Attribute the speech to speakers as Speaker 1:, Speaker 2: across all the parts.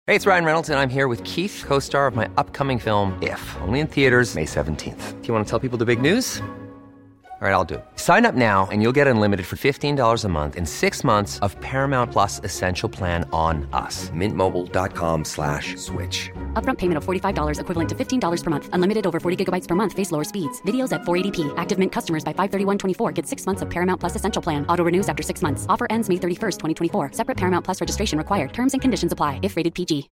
Speaker 1: Hey, it's Ryan Reynolds, and I'm here with Keith, co-star of my upcoming film, If, only in theaters May 17th. Do you want to tell people the big news? All right, I'll do it. Sign up now and you'll get unlimited for $15 a month and 6 months of Paramount Plus Essential Plan on us. MintMobile.com/switch.
Speaker 2: Upfront payment of $45 equivalent to $15 per month. Unlimited over 40 gigabytes per month. Face lower speeds. Videos at 480p. Active Mint customers by 531.24 get 6 months of Paramount Plus Essential Plan. Auto renews after 6 months. Offer ends May 31st, 2024. Separate Paramount Plus registration required. Terms and conditions apply if rated PG.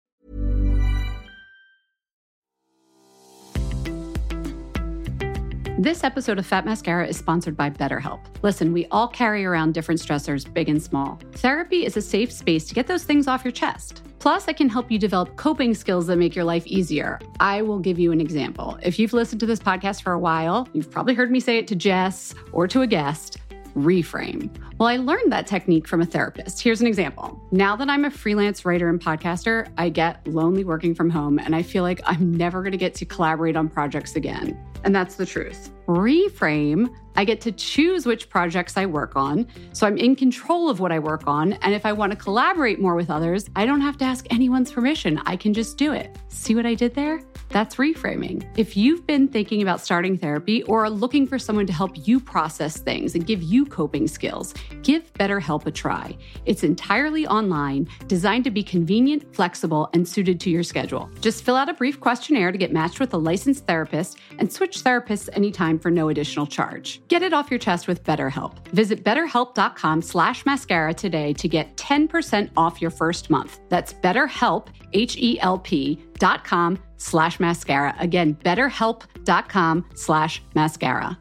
Speaker 3: This episode of Fat Mascara is sponsored by BetterHelp. Listen, we all carry around different stressors, big and small. Therapy is a safe space to get those things off your chest. Plus, it can help you develop coping skills that make your life easier. I will give you an example. If you've listened to this podcast for a while, you've probably heard me say it to Jess or to a guest. Reframe. Well, I learned that technique from a therapist. Here's an example. Now that I'm a freelance writer and podcaster, I get lonely working from home, and I feel like I'm never going to get to collaborate on projects again. And that's the truth. Reframe, I get to choose which projects I work on, so I'm in control of what I work on, and if I want to collaborate more with others, I don't have to ask anyone's permission. I can just do it. See what I did there? That's reframing. If you've been thinking about starting therapy or are looking for someone to help you process things and give you coping skills, give BetterHelp a try. It's entirely online, designed to be convenient, flexible, and suited to your schedule. Just fill out a brief questionnaire to get matched with a licensed therapist and switch therapists anytime for no additional charge. Get it off your chest with BetterHelp. Visit betterhelp.com/mascara today to get 10% off your first month. That's BetterHelp, HELP.com/mascara. Again, betterhelp.com/mascara.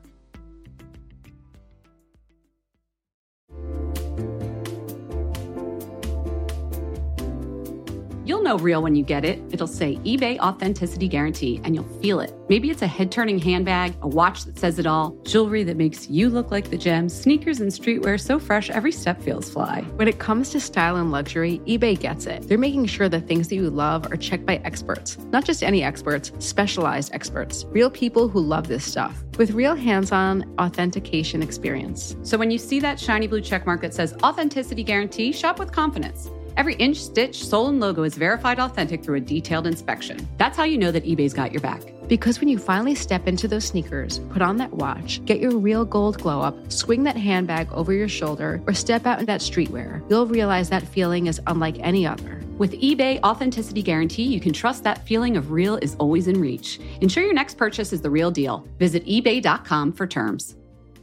Speaker 3: You'll know real when you get it. It'll say eBay Authenticity Guarantee, and you'll feel it. Maybe it's a head-turning handbag, a watch that says it all, jewelry that makes you look like the gem, sneakers and streetwear so fresh every step feels fly.
Speaker 4: When it comes to style and luxury, eBay gets it. They're making sure the things that you love are checked by experts. Not just any experts, specialized experts. Real people who love this stuff. With real hands-on authentication experience.
Speaker 3: So when you see that shiny blue checkmark that says Authenticity Guarantee, shop with confidence. Every inch, stitch, sole, and logo is verified authentic through a detailed inspection. That's how you know that eBay's got your back.
Speaker 4: Because when you finally step into those sneakers, put on that watch, get your real gold glow up, swing that handbag over your shoulder, or step out in that streetwear, you'll realize that feeling is unlike any other.
Speaker 3: With eBay Authenticity Guarantee, you can trust that feeling of real is always in reach. Ensure your next purchase is the real deal. Visit ebay.com for terms.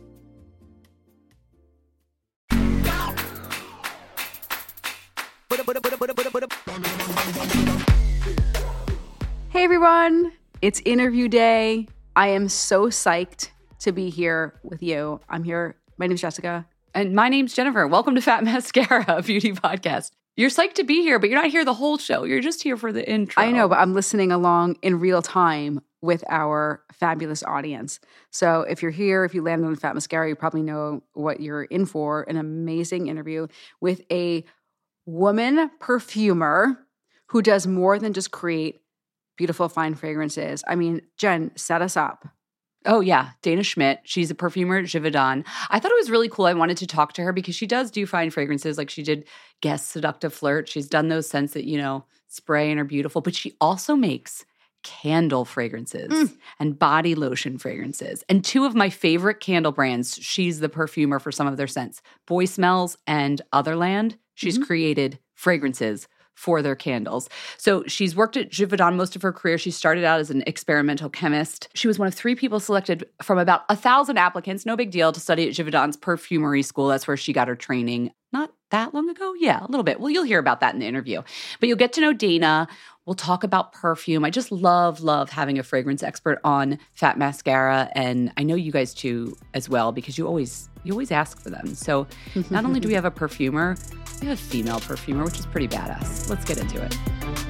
Speaker 4: Hey everyone, it's interview day. I am so psyched to be here with you. I'm here. My name's Jessica.
Speaker 3: And my name's Jennifer. Welcome to Fat Mascara, a beauty podcast. You're psyched to be here, but you're not here the whole show. You're just here for the intro.
Speaker 4: I know, but I'm listening along in real time with our fabulous audience. So if you're here, if you landed on Fat Mascara, you probably know what you're in for. An amazing interview with a woman perfumer who does more than just create beautiful, fine fragrances. I mean, Jen, set us up.
Speaker 3: Oh, yeah. Dana Schmidt. She's a perfumer at Givaudan. I thought it was really cool. I wanted to talk to her because she does do fine fragrances. Like she did Guess Seductive Flirt. She's done those scents that, spray and are beautiful. But she also makes candle fragrances and body lotion fragrances. And two of my favorite candle brands, she's the perfumer for some of their scents. Boy Smells and Otherland. She's created fragrances for their candles. So she's worked at Givaudan most of her career. She started out as an experimental chemist. She was one of 3 people selected from about 1,000 applicants, no big deal, to study at Givaudan's perfumery school. That's where she got her training. Not that long ago? Yeah, a little bit. Well, you'll hear about that in the interview. But you'll get to know Dana. We'll talk about perfume. I just love having a fragrance expert on Fat Mascara. And I know you guys too as well, because you always ask for them. So not only do we have a perfumer, we have a female perfumer, which is pretty badass. Let's get into it.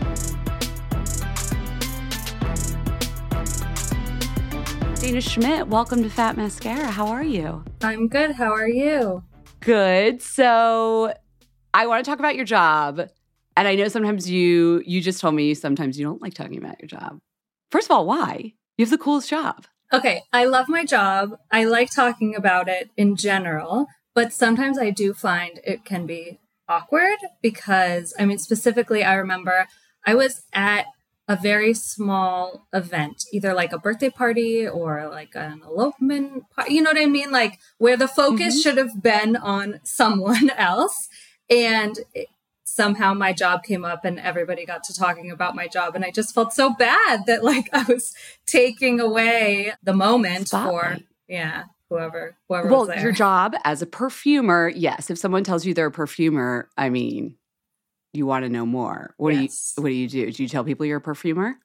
Speaker 3: Dana Schmidt, welcome to Fat Mascara. How are you?
Speaker 5: I'm good. How are you?
Speaker 3: Good. So I want to talk about your job. And I know sometimes you just told me sometimes you don't like talking about your job. First of all, why? You have the coolest job.
Speaker 5: Okay, I love my job. I like talking about it in general, but sometimes I do find it can be awkward because, specifically, I remember I was at a very small event, either like a birthday party or like an elopement party, you know what I mean? Like where the focus should have been on someone else. And somehow my job came up and everybody got to talking about my job. And I just felt so bad that like I was taking away the moment
Speaker 4: Spotlight.
Speaker 5: for, whoever was there.
Speaker 4: Your job as a perfumer, yes. If someone tells you they're a perfumer, I mean, you want to know more. What do you do? Do you tell people you're a perfumer?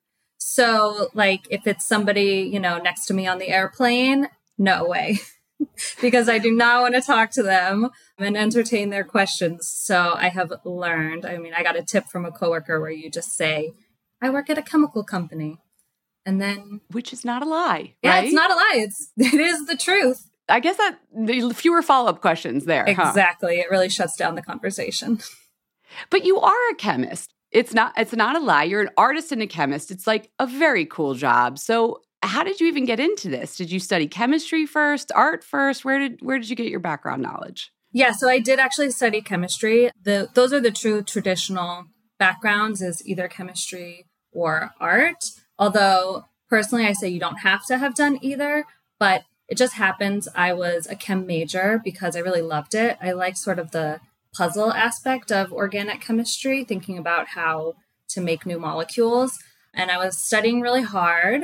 Speaker 5: So like if it's somebody, next to me on the airplane, no way. Because I do not want to talk to them and entertain their questions. So I have learned, I got a tip from a coworker where you just say, I work at a chemical company. And then,
Speaker 4: which is not a lie,
Speaker 5: yeah,
Speaker 4: right?
Speaker 5: It's not a lie. It is the truth.
Speaker 4: I guess that the fewer follow-up questions there.
Speaker 5: Exactly. Huh? It really shuts down the conversation.
Speaker 4: But you are a chemist. It's not a lie. You're an artist and a chemist. It's like a very cool job. So how did you even get into this? Did you study chemistry first, art first? Where did you get your background knowledge?
Speaker 5: Yeah, so I did actually study chemistry. Those are the true traditional backgrounds, is either chemistry or art. Although personally, I say you don't have to have done either, but it just happens I was a chem major because I really loved it. I like sort of the puzzle aspect of organic chemistry, thinking about how to make new molecules. And I was studying really hard.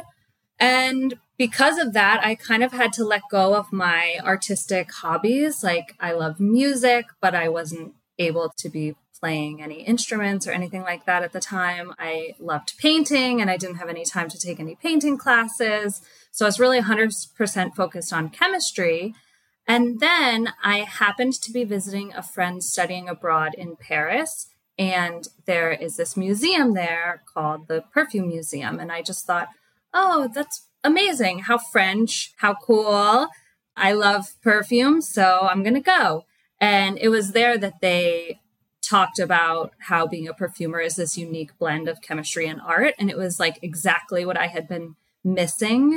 Speaker 5: And because of that, I kind of had to let go of my artistic hobbies. Like I love music, but I wasn't able to be playing any instruments or anything like that at the time. I loved painting and I didn't have any time to take any painting classes. So I was really 100% focused on chemistry. And then I happened to be visiting a friend studying abroad in Paris. And there is this museum there called the Perfume Museum. And I just thought, oh, that's amazing. How French, how cool. I love perfume, so I'm going to go. And it was there that they talked about how being a perfumer is this unique blend of chemistry and art. And it was like exactly what I had been missing,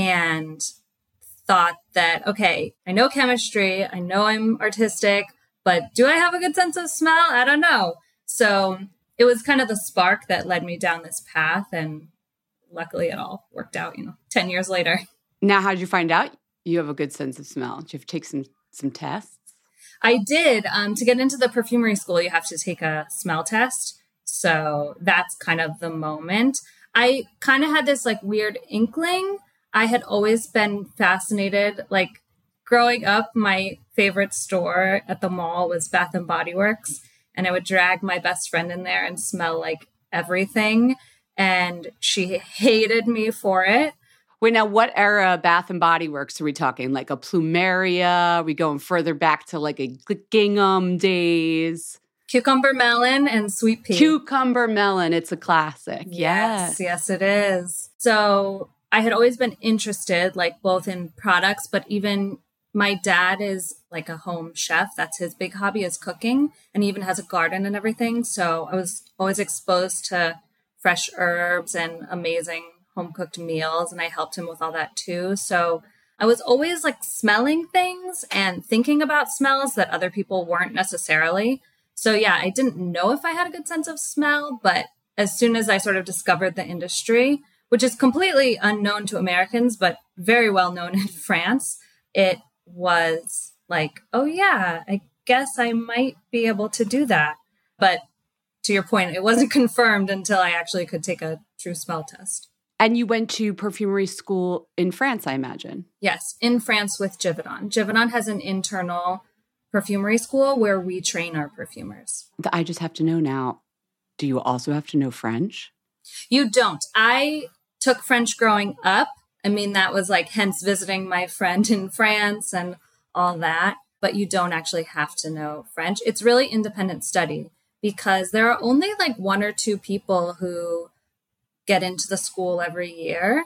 Speaker 5: and thought that, okay, I know chemistry, I know I'm artistic, but do I have a good sense of smell? I don't know. So it was kind of the spark that led me down this path. And luckily it all worked out, 10 years later.
Speaker 4: Now, how did you find out you have a good sense of smell? Did you have to take some tests?
Speaker 5: I did. To get into the perfumery school, you have to take a smell test. So that's kind of the moment. I kind of had this like weird inkling. I had always been fascinated, like growing up, my favorite store at the mall was Bath and Body Works. And I would drag my best friend in there and smell like everything. And she hated me for it.
Speaker 4: Wait, now what era Bath and Body Works are we talking? Like a Plumeria? Are we going further back to like a Gingham days?
Speaker 5: Cucumber Melon and Sweet Pea.
Speaker 4: Cucumber Melon, it's a classic.
Speaker 5: Yes, it is. So I had always been interested, like both in products, but even my dad is like a home chef. That's his big hobby, is cooking. And he even has a garden and everything. So I was always exposed to fresh herbs and amazing home cooked meals. And I helped him with all that too. So I was always like smelling things and thinking about smells that other people weren't necessarily. So yeah, I didn't know if I had a good sense of smell, but as soon as I sort of discovered the industry, which is completely unknown to Americans, but very well known in France, it was like, oh yeah, I guess I might be able to do that. But to your point, it wasn't confirmed until I actually could take a true smell test.
Speaker 4: And you went to perfumery school in France, I imagine.
Speaker 5: Yes, in France with Givaudan. Givaudan has an internal perfumery school where we train our perfumers.
Speaker 4: I just have to know now, do you also have to know French?
Speaker 5: You don't. I took French growing up. I mean, that was like hence visiting my friend in France and all that. But you don't actually have to know French. It's really independent study because there are only like 1 or 2 people who get into the school every year.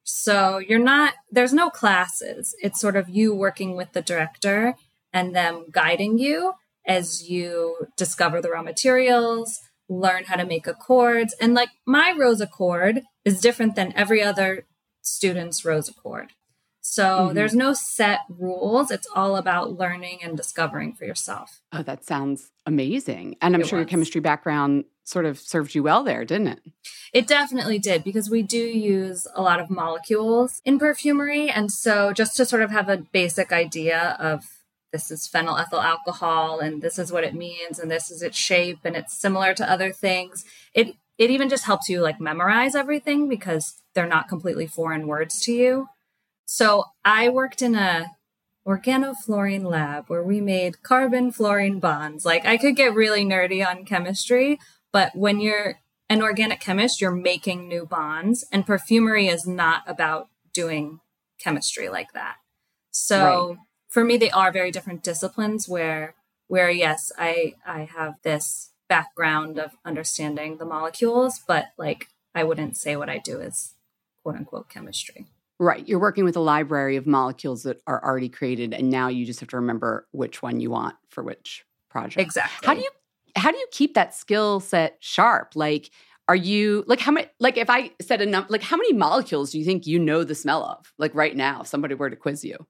Speaker 5: So there's no classes. It's sort of you working with the director and them guiding you as you discover the raw materials, learn how to make accords. And like my rose accord is different than every other student's rose accord. So there's no set rules. It's all about learning and discovering for yourself.
Speaker 4: Oh, that sounds amazing. And I'm sure your chemistry background sort of served you well there, didn't it?
Speaker 5: It definitely did, because we do use a lot of molecules in perfumery. And so just to sort of have a basic idea of this is phenylethyl alcohol and this is what it means and this is its shape and it's similar to other things. It even just helps you like memorize everything because they're not completely foreign words to you. So I worked in a organofluorine lab where we made carbon-fluorine bonds. Like I could get really nerdy on chemistry, but when you're an organic chemist, you're making new bonds, and perfumery is not about doing chemistry like that. So for me, they are very different disciplines where yes, I have this background of understanding the molecules, but like I wouldn't say what I do is quote unquote chemistry.
Speaker 4: Right. You're working with a library of molecules that are already created, and now you just have to remember which one you want for which project.
Speaker 5: Exactly.
Speaker 4: How do you keep that skill set sharp? Like, are you like how many? Like, if I said a number, like how many molecules do you think you know the smell of? Like right now, if somebody were to quiz you.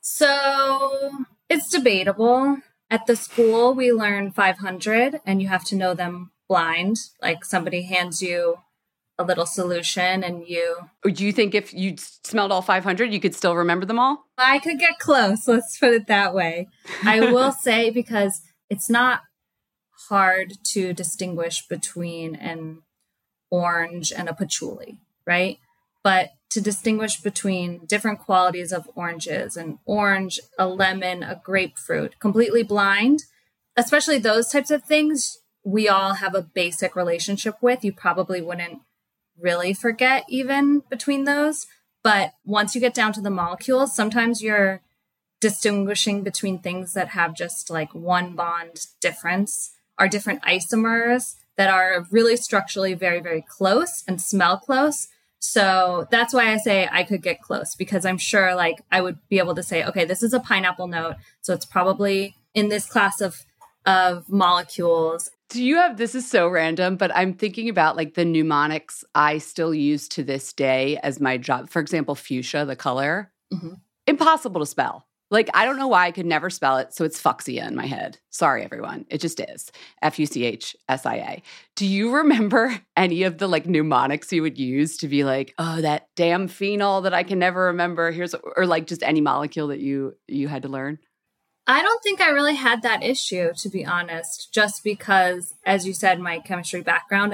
Speaker 5: So it's debatable. At the school, we learn 500, and you have to know them blind. Like somebody hands you a little solution and you...
Speaker 4: Do you think if you smelled all 500, you could still remember them all?
Speaker 5: I could get close, let's put it that way. I will say, because it's not hard to distinguish between an orange and a patchouli, right? But to distinguish between different qualities of oranges, an orange, a lemon, a grapefruit, completely blind, especially those types of things, we all have a basic relationship with. You probably wouldn't really forget even between those. But once you get down to the molecules, sometimes you're distinguishing between things that have just like one bond difference, are different isomers that are really structurally very, very close and smell close. So that's why I say I could get close, because I'm sure like I would be able to say, okay, this is a pineapple note, so it's probably in this class of molecules.
Speaker 4: Do you have, this is so random, but I'm thinking about like the mnemonics I still use to this day as my job. For example, fuchsia, the color, impossible to spell. Like, I don't know why I could never spell it. So it's fuchsia in my head. Sorry, everyone. It just is. Fuchsia. Do you remember any of the like mnemonics you would use to be like, oh, that damn phenol that I can never remember? Or like just any molecule that you had to learn?
Speaker 5: I don't think I really had that issue, to be honest, just because, as you said, my chemistry background,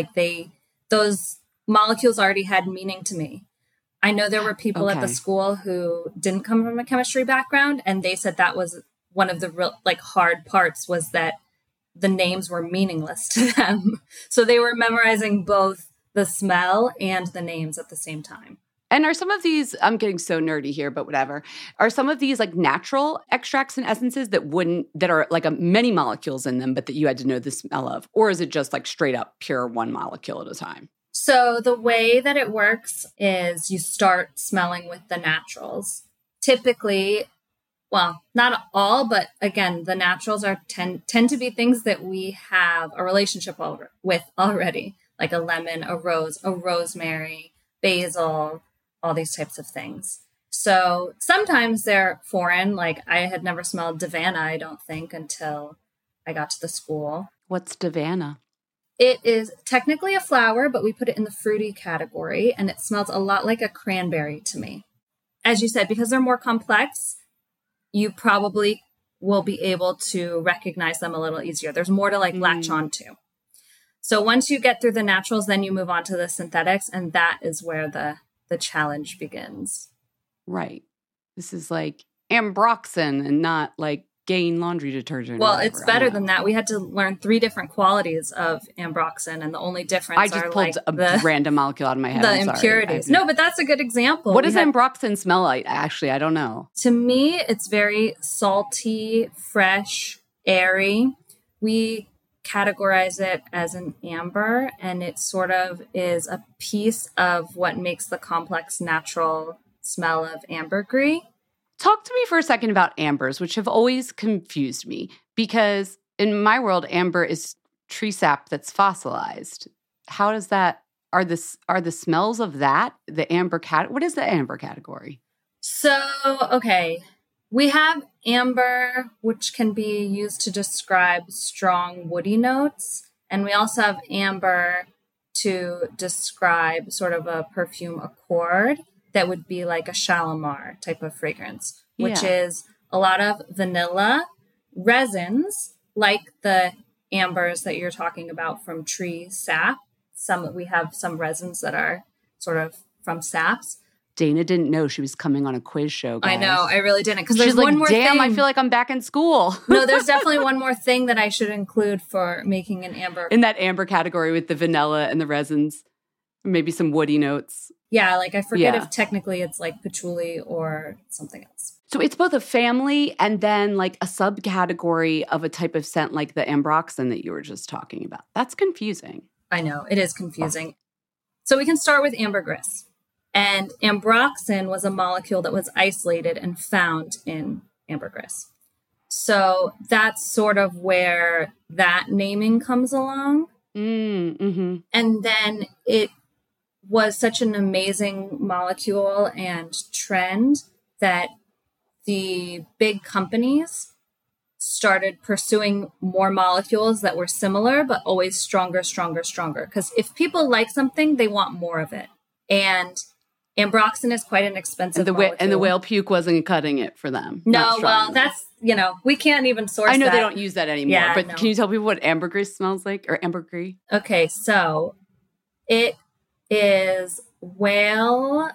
Speaker 5: those molecules already had meaning to me. I know there were people at the school who didn't come from a chemistry background, and they said that was one of the real like hard parts, was that the names were meaningless to them. So they were memorizing both the smell and the names at the same time.
Speaker 4: And are some of these, I'm getting so nerdy here, but whatever. Are some of these like natural extracts and essences that are like many molecules in them, but that you had to know the smell of? Or is it just like straight up pure one molecule at a time?
Speaker 5: So the way that it works is you start smelling with the naturals. Typically, well, not all, but again, the naturals tend to be things that we have a relationship with already, like a lemon, a rose, a rosemary, basil, all these types of things. So sometimes they're foreign. Like I had never smelled Davana, I don't think, until I got to the school.
Speaker 4: What's Davana?
Speaker 5: It is technically a flower, but we put it in the fruity category, and it smells a lot like a cranberry to me. As you said, because they're more complex, you probably will be able to recognize them a little easier. There's more to like latch on to. So once you get through the naturals, then you move on to the synthetics, and that is where the challenge begins.
Speaker 4: Right. This is like ambroxan and not like Gain laundry detergent.
Speaker 5: Well, it's better than that. We had to learn 3 different qualities of ambroxan, and the only difference
Speaker 4: I just pulled a random molecule out of my head.
Speaker 5: The impurities. No, but that's a good example.
Speaker 4: What does ambroxan smell like? Actually, I don't know.
Speaker 5: To me, it's very salty, fresh, airy. We categorize it as an amber, and it sort of is a piece of what makes the complex natural smell of ambergris.
Speaker 4: Talk to me for a second about ambers, which have always confused me, because in my world, amber is tree sap that's fossilized. How does that, are the smells of that, the amber what is the amber category?
Speaker 5: So So, okay, we have amber, which can be used to describe strong woody notes. And we also have amber to describe sort of a perfume accord that would be like a Shalimar type of fragrance, which is a lot of vanilla resins, like the ambers that you're talking about from tree sap. We have some resins that are sort of from saps.
Speaker 4: Dana didn't know she was coming on a quiz show, guys.
Speaker 5: I know, I really didn't. Because there's
Speaker 4: She's like,
Speaker 5: one more
Speaker 4: damn,
Speaker 5: thing.
Speaker 4: I feel like I'm back in school.
Speaker 5: No, there's definitely one more thing that I should include for making an amber.
Speaker 4: In that amber category with the vanilla and the resins, maybe some woody notes.
Speaker 5: Yeah, like I forget if technically it's like patchouli or something else.
Speaker 4: So it's both a family and then like a subcategory of a type of scent like the ambroxan that you were just talking about. That's confusing.
Speaker 5: I know, it is confusing. So we can start with ambergris. And ambroxan was a molecule that was isolated and found in ambergris. So that's sort of where that naming comes along.
Speaker 4: Mm-hmm.
Speaker 5: And then it was such an amazing molecule and trend that the big companies started pursuing more molecules that were similar, but always stronger, stronger, stronger. Because if people like something, they want more of it. And ambroxan is quite an expensive molecule.
Speaker 4: And the whale puke wasn't cutting it for them.
Speaker 5: No, well, that's, we can't even source that.
Speaker 4: I know they don't use that anymore,
Speaker 5: Yeah,
Speaker 4: but
Speaker 5: no.
Speaker 4: Can you tell people what ambergris smells like, or ambergris?
Speaker 5: Okay, so it is whale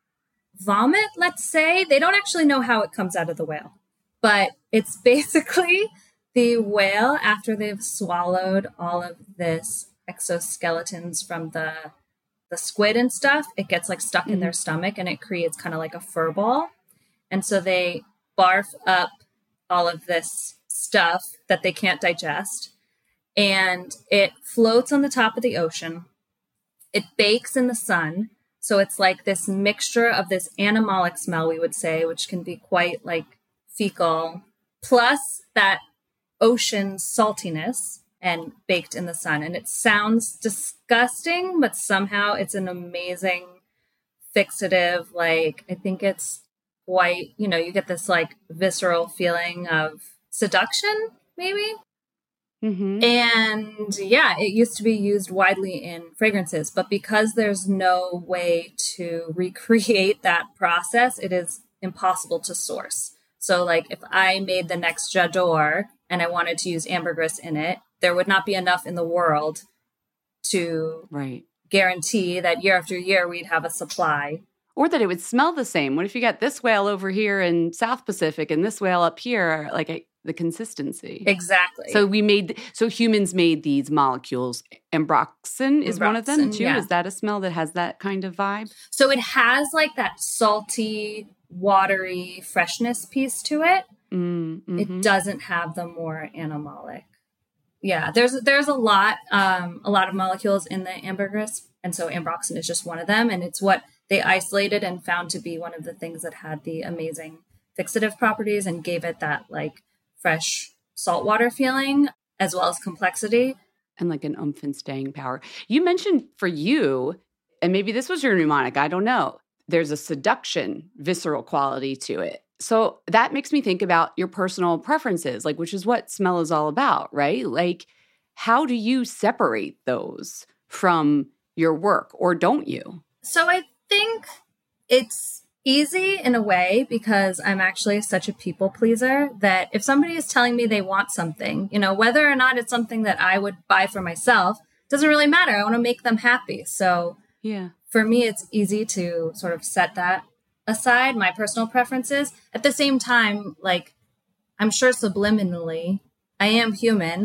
Speaker 5: vomit, let's say. They don't actually know how it comes out of the whale, but it's basically the whale, after they've swallowed all of this exoskeletons from the squid and stuff, it gets like stuck in their stomach and it creates kind of like a fur ball. And so they barf up all of this stuff that they can't digest. And it floats on the top of the ocean. It bakes in the sun. So it's like this mixture of this animalic smell, we would say, which can be quite like fecal, plus that ocean saltiness and baked in the sun. And it sounds disgusting, but somehow it's an amazing fixative. Like, I think it's quite, you get this like visceral feeling of seduction, maybe.
Speaker 4: Mm-hmm.
Speaker 5: And yeah, it used to be used widely in fragrances, but because there's no way to recreate that process, it is impossible to source. So like if I made the next J'adore and I wanted to use ambergris in it, there would not be enough in the world to guarantee that year after year we'd have a supply.
Speaker 4: Or that it would smell the same. What if you got this whale over here in South Pacific and this whale up here, like the consistency?
Speaker 5: Exactly.
Speaker 4: So humans made these molecules. Ambroxan is one of them too.
Speaker 5: Yeah.
Speaker 4: Is that a smell that has that kind of vibe?
Speaker 5: So it has like that salty, watery freshness piece to it.
Speaker 4: Mm-hmm.
Speaker 5: It doesn't have the more animalic. Yeah, there's a lot of molecules in the ambergris, and so ambroxan is just one of them, and it's what they isolated and found to be one of the things that had the amazing fixative properties and gave it that like fresh saltwater feeling as well as complexity.
Speaker 4: And like an oomph and staying power. You mentioned for you, and maybe this was your mnemonic, I don't know, there's a seduction, visceral quality to it. So that makes me think about your personal preferences, like, which is what smell is all about, right? Like, how do you separate those from your work, or don't you?
Speaker 5: So I think it's easy in a way because I'm actually such a people pleaser that if somebody is telling me they want something, whether or not it's something that I would buy for myself, doesn't really matter. I want to make them happy. So for me, it's easy to sort of set that aside, my personal preferences. At the same time, like, I'm sure subliminally, I am human.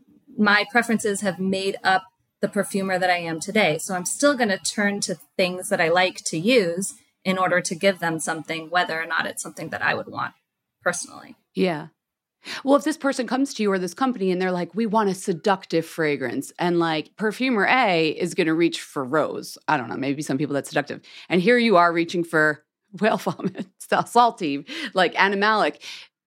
Speaker 5: My preferences have made up the perfumer that I am today. So I'm still going to turn to things that I like to use in order to give them something, whether or not it's something that I would want personally.
Speaker 4: Yeah. Well, if this person comes to you or this company and they're like, we want a seductive fragrance, and like perfumer A is going to reach for rose. I don't know, maybe some people that's seductive. And here you are reaching for whale vomit, salty, like animalic.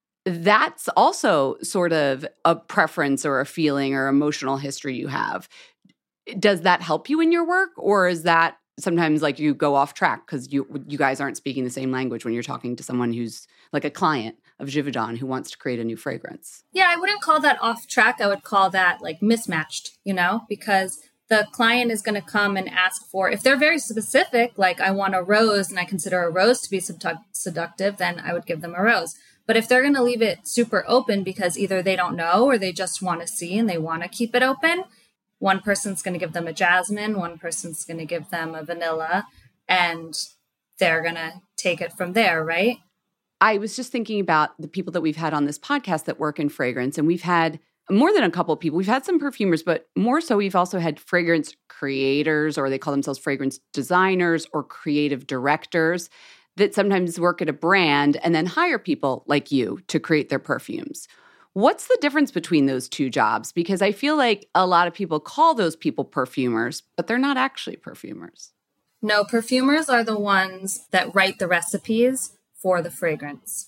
Speaker 4: That's also sort of a preference or a feeling or emotional history you have. Does that help you in your work, or is that sometimes like you go off track because you guys aren't speaking the same language when you're talking to someone who's like a client of Givaudan who wants to create a new fragrance.
Speaker 5: Yeah, I wouldn't call that off track. I would call that like mismatched, because the client is going to come and ask for, if they're very specific, like I want a rose and I consider a rose to be seductive, then I would give them a rose. But if they're going to leave it super open because either they don't know or they just want to see and they want to keep it open, one person's going to give them a jasmine, one person's going to give them a vanilla, and they're going to take it from there, right?
Speaker 4: I was just thinking about the people that we've had on this podcast that work in fragrance, and we've had more than a couple of people. We've had some perfumers, but more so we've also had fragrance creators, or they call themselves fragrance designers or creative directors that sometimes work at a brand and then hire people like you to create their perfumes. What's the difference between those two jobs? Because I feel like a lot of people call those people perfumers, but they're not actually perfumers.
Speaker 5: No, perfumers are the ones that write the recipes for the fragrance.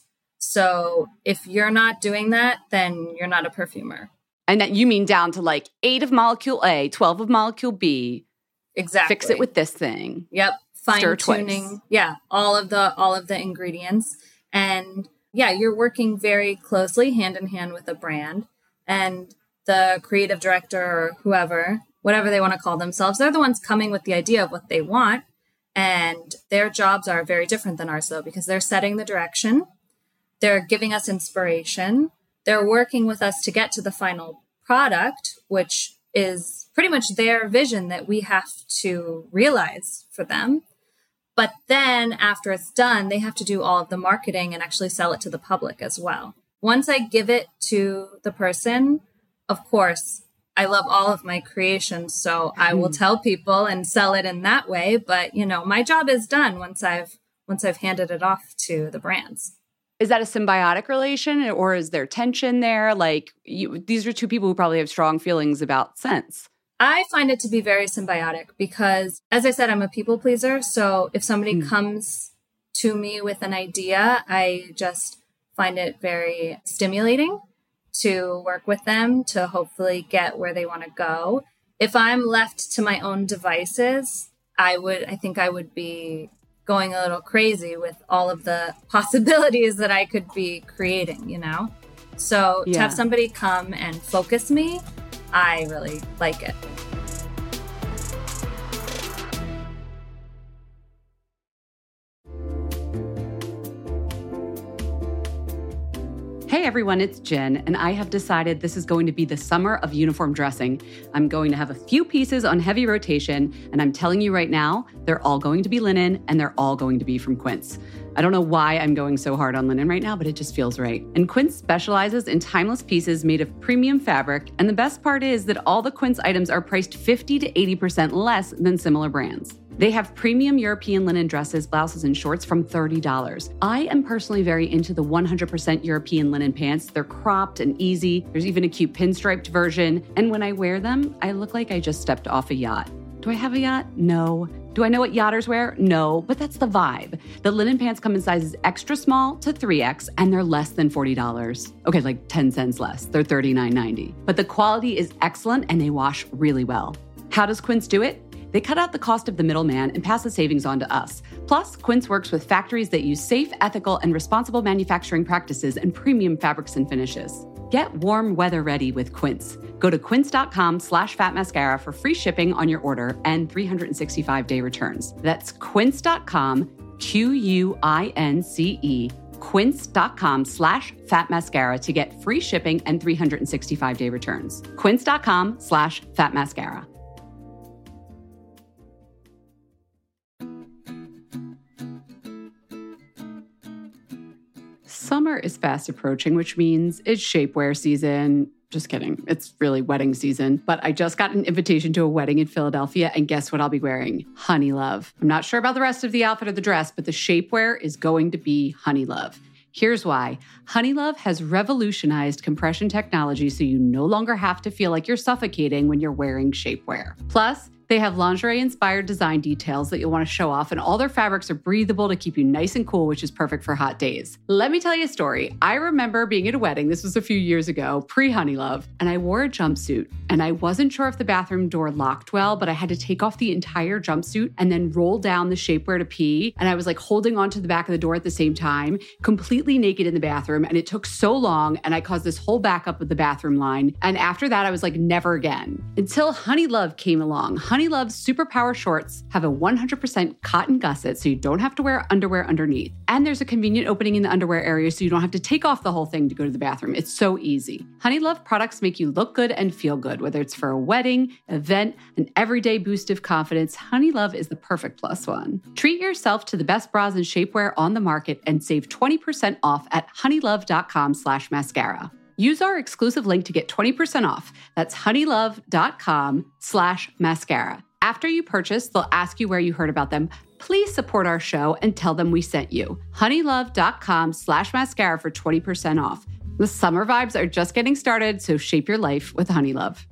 Speaker 5: So if you're not doing that, then you're not a perfumer.
Speaker 4: And that you mean down to like 8 of molecule A, 12 of molecule B.
Speaker 5: Exactly.
Speaker 4: Fix it with this thing.
Speaker 5: Yep. Fine tuning.
Speaker 4: Twice.
Speaker 5: Yeah. All of the ingredients. And yeah, you're working very closely hand in hand with a brand, and the creative director or whoever, whatever they want to call themselves, they're the ones coming with the idea of what they want. And their jobs are very different than ours, though, because they're setting the direction. They're giving us inspiration. They're working with us to get to the final product, which is pretty much their vision that we have to realize for them. But then after it's done, they have to do all of the marketing and actually sell it to the public as well. Once I give it to the person, of course, I love all of my creations, so I will tell people and sell it in that way. But, my job is done once I've handed it off to the brands.
Speaker 4: Is that a symbiotic relation, or is there tension there? Like, these are two people who probably have strong feelings about scents.
Speaker 5: I find it to be very symbiotic because, as I said, I'm a people pleaser. So if somebody comes to me with an idea, I just find it very stimulating to work with them to hopefully get where they want to go. If I'm left to my own devices, I think I would be going a little crazy with all of the possibilities that I could be creating, So to have somebody come and focus me, I really like it.
Speaker 4: Hey everyone, it's Jen, and I have decided this is going to be the summer of uniform dressing. I'm going to have a few pieces on heavy rotation, and I'm telling you right now, they're all going to be linen, and they're all going to be from Quince. I don't know why I'm going so hard on linen right now, but it just feels right. And Quince specializes in timeless pieces made of premium fabric, and the best part is that all the Quince items are priced 50 to 80% less than similar brands. They have premium European linen dresses, blouses, and shorts from $30. I am personally very into the 100% European linen pants. They're cropped and easy. There's even a cute pinstriped version. And when I wear them, I look like I just stepped off a yacht. Do I have a yacht? No. Do I know what yachters wear? No, but that's the vibe. The linen pants come in sizes extra small to 3X, and they're less than $40. Okay, like 10 cents less. They're $39.90. But the quality is excellent, and they wash really well. How does Quince do it? They cut out the cost of the middleman and pass the savings on to us. Plus, Quince works with factories that use safe, ethical, and responsible manufacturing practices and premium fabrics and finishes. Get warm weather ready with Quince. Go to quince.com/fatmascara for free shipping on your order and 365-day returns. That's quince.com, QUINCE, quince.com/fatmascara to get free shipping and 365-day returns. Quince.com/fatmascara. Summer is fast approaching, which means it's shapewear season. Just kidding. It's really wedding season. But I just got an invitation to a wedding in Philadelphia, and guess what I'll be wearing? Honey Love. I'm not sure about the rest of the outfit or the dress, but the shapewear is going to be Honey Love. Here's why. Honey Love has revolutionized compression technology so you no longer have to feel like you're suffocating when you're wearing shapewear. Plus,
Speaker 3: They have lingerie-inspired design details that you'll want to show off, and all their fabrics are breathable to keep you nice and cool, which is perfect for hot days. Let me tell you a story. I remember being at a wedding, this was a few years ago, pre-Honeylove, and I wore a jumpsuit, and I wasn't sure if the bathroom door locked well, but I had to take off the entire jumpsuit and then roll down the shapewear to pee, and I was like holding onto the back of the door at the same time, completely naked in the bathroom, and it took so long, and I caused this whole backup of the bathroom line, and after that, I was like, never again. Until Honeylove came along. Honeylove's Superpower shorts have a 100% cotton gusset, so you don't have to wear underwear underneath. And there's a convenient opening in the underwear area, so you don't have to take off the whole thing to go to the bathroom. It's so easy. Honeylove products make you look good and feel good, whether it's for a wedding, event, an everyday boost of confidence. Honeylove is the perfect plus one. Treat yourself to the best bras and shapewear on the market and save 20% off at honeylove.com/mascara. Use our exclusive link to get 20% off. That's honeylove.com/mascara. After you purchase, they'll ask you where you heard about them. Please support our show and tell them we sent you. honeylove.com/mascara for 20% off. The summer vibes are just getting started, so shape your life with Honeylove.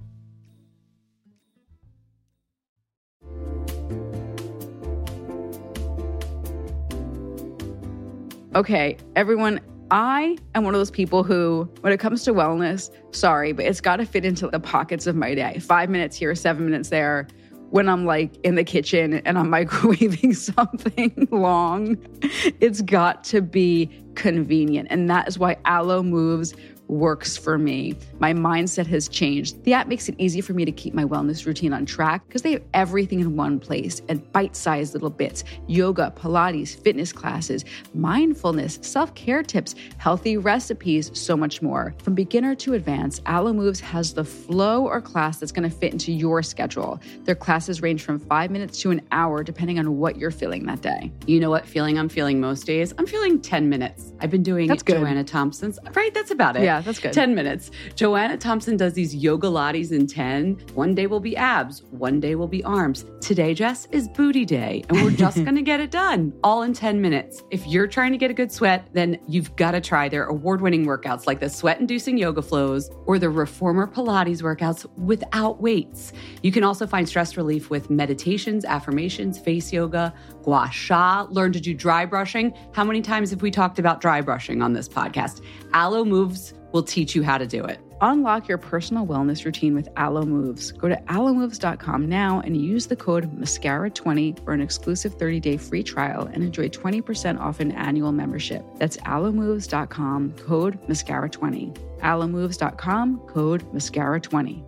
Speaker 4: Okay, everyone, I am one of those people who, when it comes to wellness, sorry, but it's got to fit into the pockets of my day. 5 minutes here, 7 minutes there. When I'm like in the kitchen and I'm microwaving something long, it's got to be convenient. And that is why Alo Moves works for me. My mindset has changed. The app makes it easy for me to keep my wellness routine on track because they have everything in one place and bite-sized little bits: yoga, Pilates, fitness classes, mindfulness, self-care tips, healthy recipes, so much more. From beginner to advanced, Alo Moves has the flow or class that's going to fit into your schedule. Their classes range from 5 minutes to an hour, depending on what you're feeling that day.
Speaker 3: You know what feeling I'm feeling most days? I'm feeling 10 minutes. I've been doing Joanna Thompson's. Right, that's about it.
Speaker 4: Yeah, that's good.
Speaker 3: 10 minutes. Joanna Thompson does these yoga lattes in 10. One day will be abs. One day will be arms. Today, Jess, is booty day. And we're just going to get it done all in 10 minutes. If you're trying to get a good sweat, then you've got to try their award-winning workouts like the sweat-inducing yoga flows or the reformer Pilates workouts without weights. You can also find stress relief with meditations, affirmations, face yoga, gua sha, learn to do dry brushing. How many times have we talked about dry brushing on this podcast? Alo Moves will teach you how to do it.
Speaker 4: Unlock your personal wellness routine with Alo Moves. Go to alomoves.com now and use the code MASCARA20 for an exclusive 30-day free trial and enjoy 20% off an annual membership. That's alomoves.com, code MASCARA20. alomoves.com, code MASCARA20.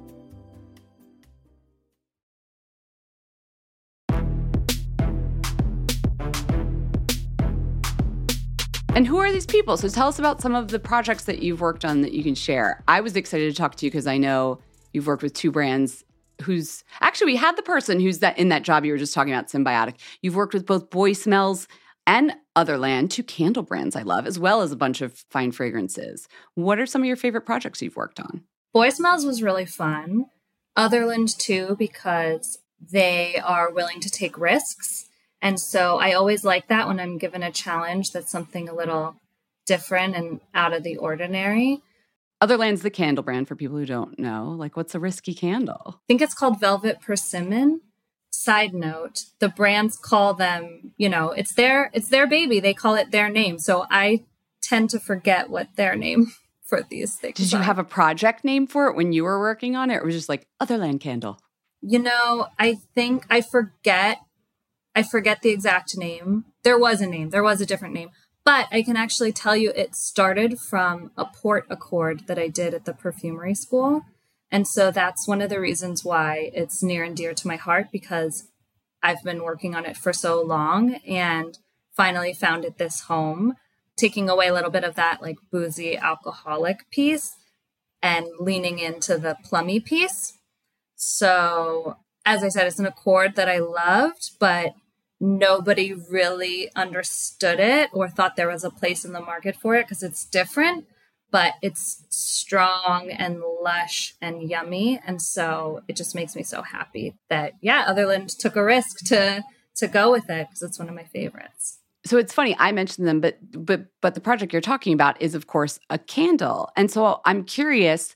Speaker 3: And who are these people? So tell us about some of the projects that you've worked on that you can share. I was excited to talk to you because I know you've worked with two brands who's... Actually, we had the person who's in that job you were just talking about, Symbiotic. You've worked with both Boy Smells and Otherland, two candle brands I love, as well as a bunch of fine fragrances. What are some of your favorite projects you've worked on?
Speaker 5: Boy Smells was really fun. Otherland, too, because they are willing to take risks. And so I always like that when I'm given a challenge that's something a little different and out of the ordinary.
Speaker 3: Otherland's the candle brand for people who don't know. Like, what's a risky candle?
Speaker 5: I think it's called Velvet Persimmon. Side note, the brands call them, it's their baby. They call it their name. So I tend to forget what their name for these things
Speaker 3: Did you have a project name for it when you were working on it? Or was it just like Otherland candle?
Speaker 5: I think I forget the exact name. There was a different name, but I can actually tell you it started from a port accord that I did at the perfumery school. And so that's one of the reasons why it's near and dear to my heart, because I've been working on it for so long and finally found it this home, taking away a little bit of that like boozy alcoholic piece and leaning into the plummy piece. So as I said, it's an accord that I loved, but nobody really understood it or thought there was a place in the market for it because it's different, but it's strong and lush and yummy. And so it just makes me so happy that, Otherland took a risk to go with it because it's one of my favorites.
Speaker 3: So it's funny, I mentioned them, but the project you're talking about is, of course, a candle. And so I'm curious,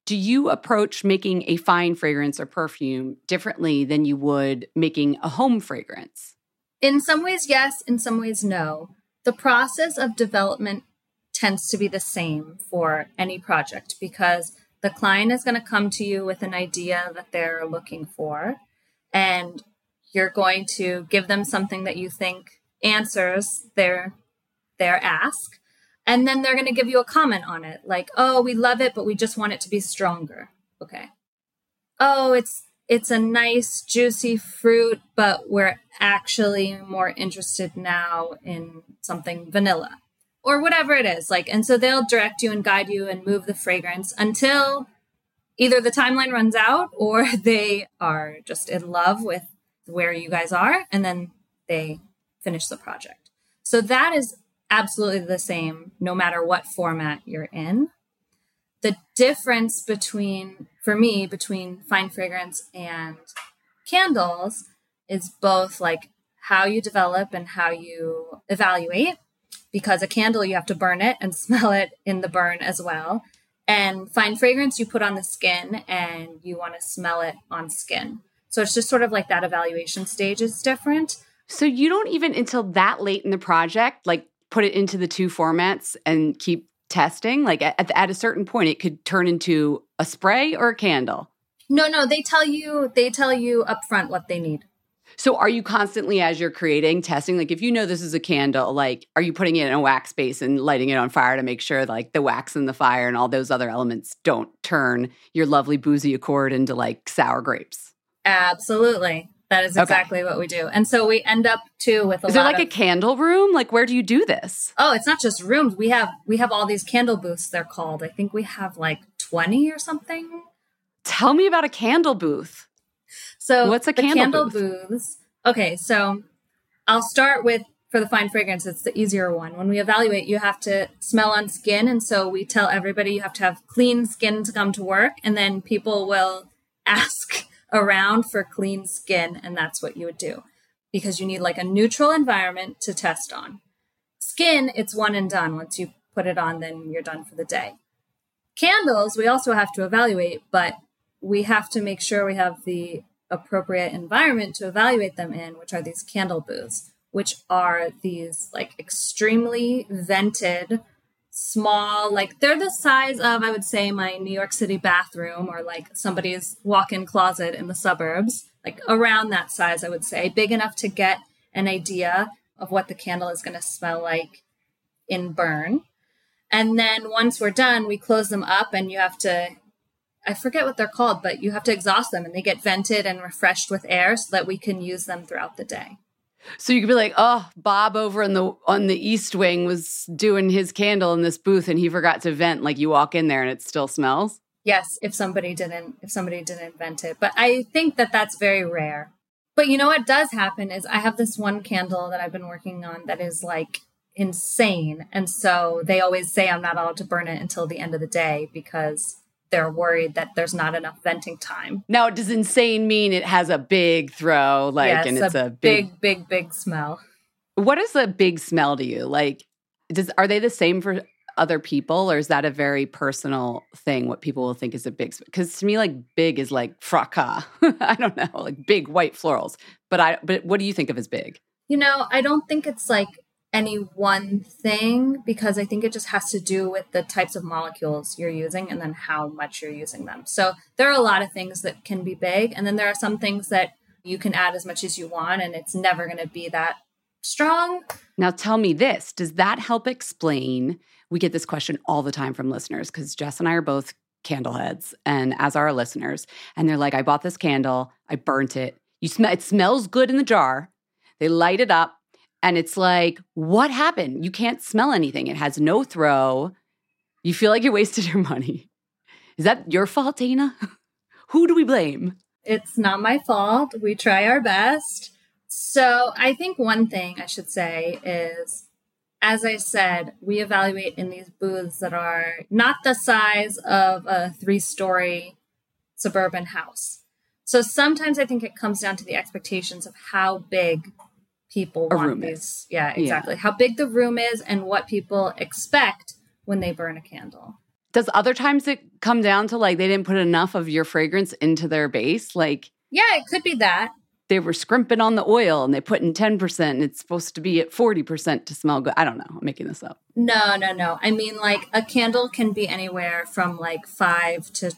Speaker 4: Do you approach making a fine fragrance or perfume differently than you would making a home fragrance?
Speaker 5: In some ways, yes. In some ways, no. The process of development tends to be the same for any project because the client is going to come to you with an idea that they're looking for, and you're going to give them something that you think answers their ask. And then they're going to give you a comment on it. Like, oh, we love it, but we just want it to be stronger. Okay. Oh, it's a nice juicy fruit, but we're actually more interested now in something vanilla or whatever it is. Like, and so they'll direct you and guide you and move the fragrance until either the timeline runs out or they are just in love with where you guys are. And then they finish the project. So that is absolutely the same no matter what format you're in. The difference between fine fragrance and candles is both like how you develop and how you evaluate, because a candle, you have to burn it and smell it in the burn as well. And fine fragrance, you put on the skin and you want to smell it on skin. So it's just sort of like that evaluation stage is different.
Speaker 4: So you don't even until that late in the project, like put it into the two formats and keep testing? Like at a certain point, it could turn into a spray or a candle.
Speaker 5: No, they tell you upfront what they need.
Speaker 4: So are you constantly, as you're creating, testing? Like if you know this is a candle, like are you putting it in a wax base and lighting it on fire to make sure like the wax and the fire and all those other elements don't turn your lovely boozy accord into like sour grapes?
Speaker 5: Absolutely. That is exactly what we do. And so we end up too with
Speaker 4: Is there like a candle room? Like where do you do this?
Speaker 5: Oh, it's not just rooms. We have all these candle booths, they're called. I think we have like 20 or something.
Speaker 4: Tell me about a candle booth.
Speaker 5: So
Speaker 4: what's a
Speaker 5: candle booths? Okay, so I'll start with, for the fine fragrance, it's the easier one. When we evaluate, you have to smell on skin. And so we tell everybody you have to have clean skin to come to work. And then people will ask around for clean skin, and that's what you would do because you need like a neutral environment to test on. Skin, it's one and done. Once you put it on, then you're done for the day. Candles, we also have to evaluate, but we have to make sure we have the appropriate environment to evaluate them in, which are these candle booths, which are these like extremely vented, small, like they're the size of, I would say, my New York City bathroom or like somebody's walk-in closet in the suburbs, like around that size, I would say, big enough to get an idea of what the candle is going to smell like in burn. And then once we're done, we close them up and you have to, I forget what they're called, but you have to exhaust them and they get vented and refreshed with air so that we can use them throughout the day.
Speaker 4: So you could be like, oh, Bob over on the East Wing was doing his candle in this booth and he forgot to vent. Like you walk in there and it still smells.
Speaker 5: Yes, if somebody didn't vent it. But I think that that's very rare. But you know what does happen is I have this one candle that I've been working on that is like insane. And so they always say I'm not allowed to burn it until the end of the day because they're worried that there's not enough venting time.
Speaker 4: Now, does insane mean it has a big throw? Like,
Speaker 5: yes,
Speaker 4: and it's a
Speaker 5: big smell.
Speaker 4: What is a big smell to you? Like, are they the same for other people, or is that a very personal thing? What people will think is a big? Because to me, like big is like fracas. I don't know, like big white florals. But what do you think of as big?
Speaker 5: You know, I don't think it's like any one thing because I think it just has to do with the types of molecules you're using and then how much you're using them. So there are a lot of things that can be big. And then there are some things that you can add as much as you want and it's never going to be that strong.
Speaker 4: Now tell me this, does that help explain? We get this question all the time from listeners because Jess and I are both candle heads and as are our listeners. And they're like, I bought this candle. I burnt it. It smells good in the jar. They light it up. And it's like, what happened? You can't smell anything. It has no throw. You feel like you wasted your money. Is that your fault, Dana? Who do we blame?
Speaker 5: It's not my fault. We try our best. So I think one thing I should say is, as I said, we evaluate in these booths that are not the size of a 3-story suburban house. So sometimes I think it comes down to the expectations of how big people want these. Yeah, exactly. Yeah. How big the room is and what people expect when they burn a candle.
Speaker 4: Does other times it come down to like they didn't put enough of your fragrance into their base? Like,
Speaker 5: yeah, it could be that.
Speaker 4: They were scrimping on the oil and they put in 10% and it's supposed to be at 40% to smell good. I don't know. I'm making this up.
Speaker 5: No. I mean, like a candle can be anywhere from like 5 to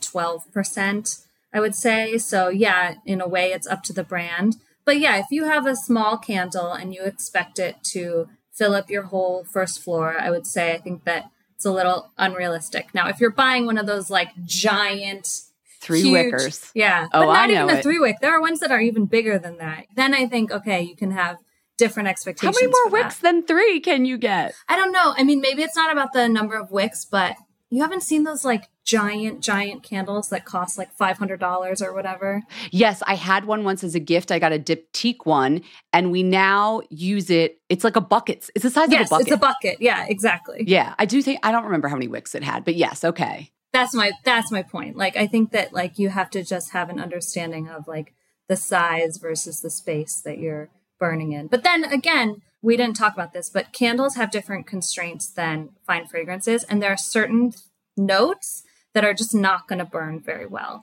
Speaker 5: 12%, I would say. So yeah, in a way it's up to the brand. But yeah, if you have a small candle and you expect it to fill up your whole first floor, I would say I think that it's a little unrealistic. Now, if you're buying one of those like giant
Speaker 4: 3
Speaker 5: huge
Speaker 4: wickers.
Speaker 5: Yeah.
Speaker 4: Oh,
Speaker 5: but not
Speaker 4: I know
Speaker 5: even a
Speaker 4: it.
Speaker 5: 3-wick. There are ones that are even bigger than that. Then I think, okay, you can have different expectations.
Speaker 4: How many more
Speaker 5: for that.
Speaker 4: wicks than 3 can you get?
Speaker 5: I don't know. I mean, maybe it's not about the number of wicks, but you haven't seen those like giant candles that cost like $500 or whatever?
Speaker 4: Yes, I had one once as a gift. I got a diptyque one, and we now use it. It's like a bucket. It's the size of a bucket.
Speaker 5: It's a bucket. Yeah, exactly.
Speaker 4: Yeah, I do think, I don't remember how many wicks it had, but yes, okay.
Speaker 5: That's my point. Like, I think that like you have to just have an understanding of like the size versus the space that you're burning in. But then again, we didn't talk about this, but candles have different constraints than fine fragrances. And there are certain notes that are just not going to burn very well.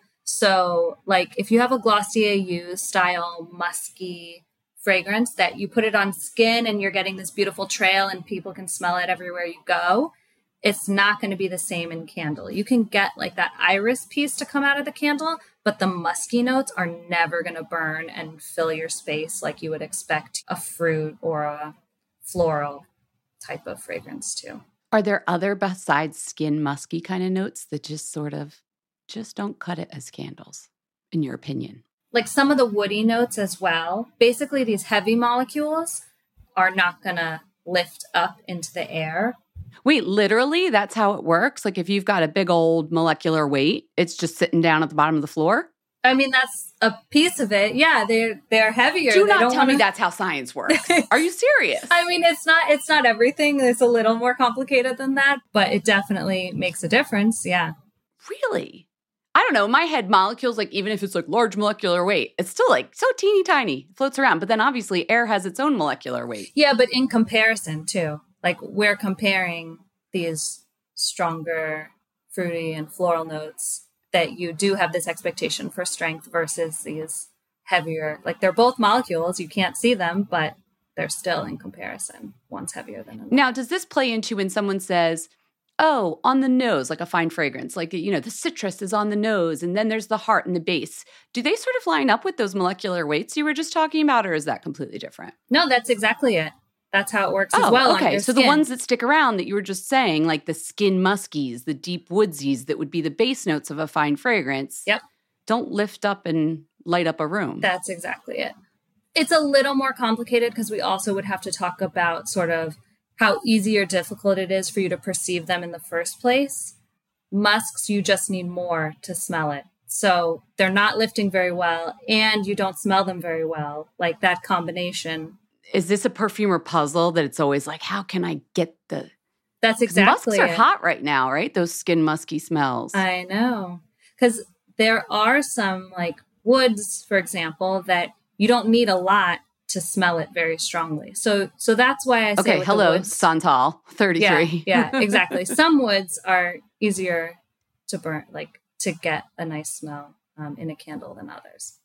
Speaker 5: So like if you have a Glossier Eau style musky fragrance that you put it on skin and you're getting this beautiful trail and people can smell it everywhere you go, it's not going to be the same in candle. You can get like that iris piece to come out of the candle, but the musky notes are never going to burn and fill your space like you would expect a fruit or a floral type of fragrance to.
Speaker 4: Are there other besides skin musky kind of notes that just sort of just don't cut it as candles, in your opinion?
Speaker 5: Like some of the woody notes as well. Basically, these heavy molecules are not going to lift up into the air.
Speaker 4: Wait, literally, that's how it works? Like if you've got a big old molecular weight, it's just sitting down at the bottom of the floor?
Speaker 5: I mean, that's a piece of it. Yeah, they're heavier.
Speaker 4: Do not tell me that's how science works. Are you serious?
Speaker 5: I mean, it's not everything. It's a little more complicated than that, but it definitely makes a difference. Yeah.
Speaker 4: Really? I don't know. In my head, molecules, like even if it's like large molecular weight, it's still like so teeny tiny, floats around. But then obviously air has its own molecular weight.
Speaker 5: Yeah, but in comparison too, like we're comparing these stronger fruity and floral notes that you do have this expectation for strength versus these heavier, like they're both molecules. You can't see them, but they're still in comparison. One's heavier than another.
Speaker 4: Now, does this play into when someone says, oh, on the nose, like a fine fragrance, like, you know, the citrus is on the nose and then there's the heart and the base. Do they sort of line up with those molecular weights you were just talking about, or is that completely different?
Speaker 5: No, that's exactly it. That's how it works as well.
Speaker 4: Okay.
Speaker 5: On your
Speaker 4: so
Speaker 5: skin.
Speaker 4: The ones that stick around that you were just saying, like the skin muskies, the deep woodsies, that would be the base notes of a fine fragrance.
Speaker 5: Yep.
Speaker 4: Don't lift up and light up a room.
Speaker 5: That's exactly it. It's a little more complicated because we also would have to talk about sort of how easy or difficult it is for you to perceive them in the first place. Musks, you just need more to smell it. So they're not lifting very well and you don't smell them very well. Like that combination.
Speaker 4: Is this a perfumer puzzle that it's always like, how can I get the...
Speaker 5: That's exactly
Speaker 4: Musks are hot right now, right? Those skin musky smells.
Speaker 5: I know. Because there are some like woods, for example, that you don't need a lot to smell it very strongly. So that's why I say
Speaker 4: okay, hello, Santal, 33.
Speaker 5: Yeah, exactly. Some woods are easier to burn, like to get a nice smell in a candle than others.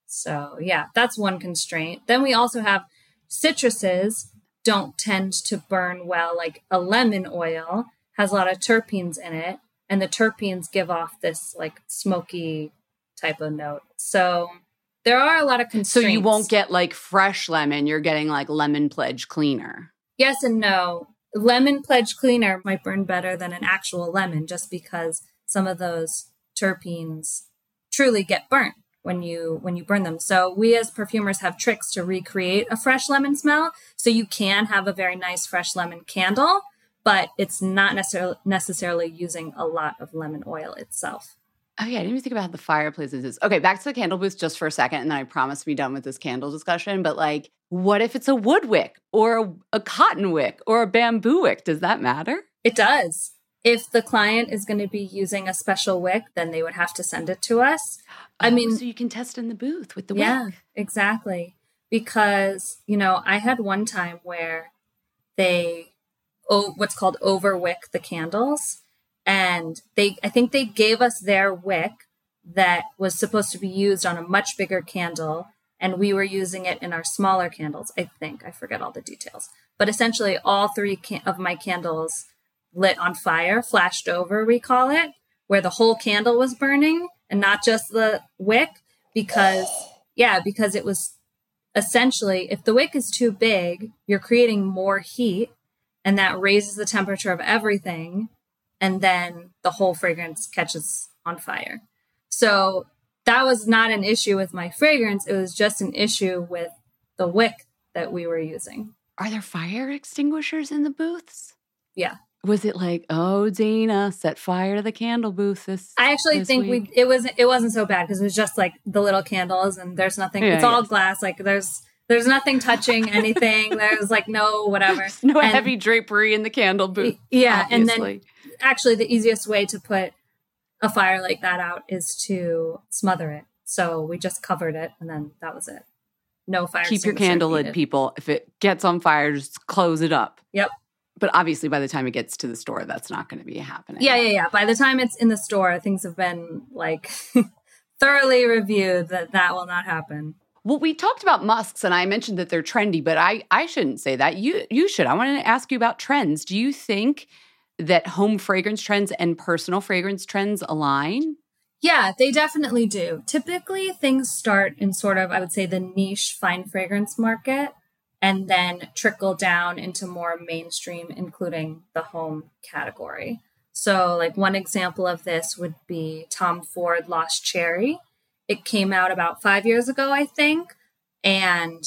Speaker 5: So yeah, that's one constraint. Then we also have citruses don't tend to burn well. Like a lemon oil has a lot of terpenes in it, and the terpenes give off this like smoky type of note. So there are a lot of constraints.
Speaker 4: So you won't get like fresh lemon. You're getting like lemon pledge cleaner.
Speaker 5: Yes and no. Lemon pledge cleaner might burn better than an actual lemon just because some of those terpenes truly get burnt when you burn them. So we as perfumers have tricks to recreate a fresh lemon smell. So you can have a very nice fresh lemon candle, but it's not necessarily using a lot of lemon oil itself.
Speaker 4: Oh, yeah. I didn't even think about how the fireplaces is. Okay, back to the candle booth just for a second, and then I promise to be done with this candle discussion. But, like, what if it's a wood wick or a cotton wick or a bamboo wick? Does that matter?
Speaker 5: It does. If the client is going to be using a special wick, then they would have to send it to us. I mean,
Speaker 4: so you can test in the booth with the wick.
Speaker 5: Yeah, exactly. Because, you know, I had one time where they, what's called overwick the candles. And I think they gave us their wick that was supposed to be used on a much bigger candle. And we were using it in our smaller candles, I think. I forget all the details. But essentially, all three of my candles lit on fire, flashed over, we call it, where the whole candle was burning and not just the wick. Because it was essentially, if the wick is too big, you're creating more heat and that raises the temperature of everything. And then the whole fragrance catches on fire. So that was not an issue with my fragrance. It was just an issue with the wick that we were using.
Speaker 4: Are there fire extinguishers in the booths?
Speaker 5: Yeah.
Speaker 4: Was it like, oh, Dana, set fire to the candle booth
Speaker 5: I actually think it wasn't so bad because it was just like the little candles and there's nothing. It's all glass. Like there's nothing touching anything. There's like no whatever.
Speaker 4: No heavy drapery in the candle booth.
Speaker 5: Yeah.
Speaker 4: Obviously.
Speaker 5: And then actually the easiest way to put a fire like that out is to smother it. So we just covered it and then that was it. No fire.
Speaker 4: Keep your candle lit, people. If it gets on fire, just close it up.
Speaker 5: Yep.
Speaker 4: But obviously by the time it gets to the store, that's not going to be happening.
Speaker 5: Yeah. By the time it's in the store, things have been like thoroughly reviewed that will not happen.
Speaker 4: Well, we talked about musks and I mentioned that they're trendy, but I shouldn't say that. You should. I want to ask you about trends. Do you think that home fragrance trends and personal fragrance trends align?
Speaker 5: Yeah, they definitely do. Typically, things start in sort of, I would say, the niche fine fragrance market and then trickle down into more mainstream, including the home category. So like one example of this would be Tom Ford Lost Cherry. It came out about 5 years ago, I think, and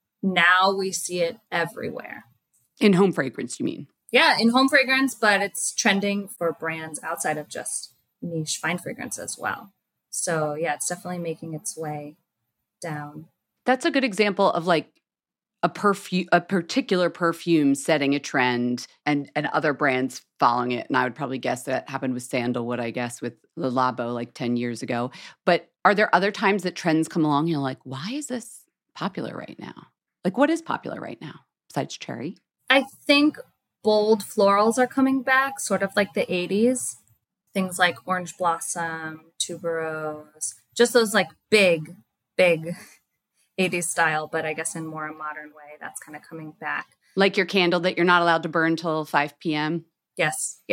Speaker 5: now we see it everywhere.
Speaker 4: In home fragrance, you mean?
Speaker 5: Yeah, in home fragrance, but it's trending for brands outside of just niche fine fragrance as well. So yeah, it's definitely making its way down.
Speaker 4: That's a good example of like a particular perfume setting a trend and other brands following it. And I would probably guess that happened with sandalwood, I guess, with Le Labo like 10 years ago. But are there other times that trends come along and you're like, why is this popular right now? Like what is popular right now besides cherry?
Speaker 5: I think bold florals are coming back, sort of like the 80s. Things like orange blossom, tuberose, just those like big 80s style, but I guess in more a modern way, that's kind of coming back.
Speaker 4: Like your candle that you're not allowed to burn till 5 p.m.?
Speaker 5: Yes.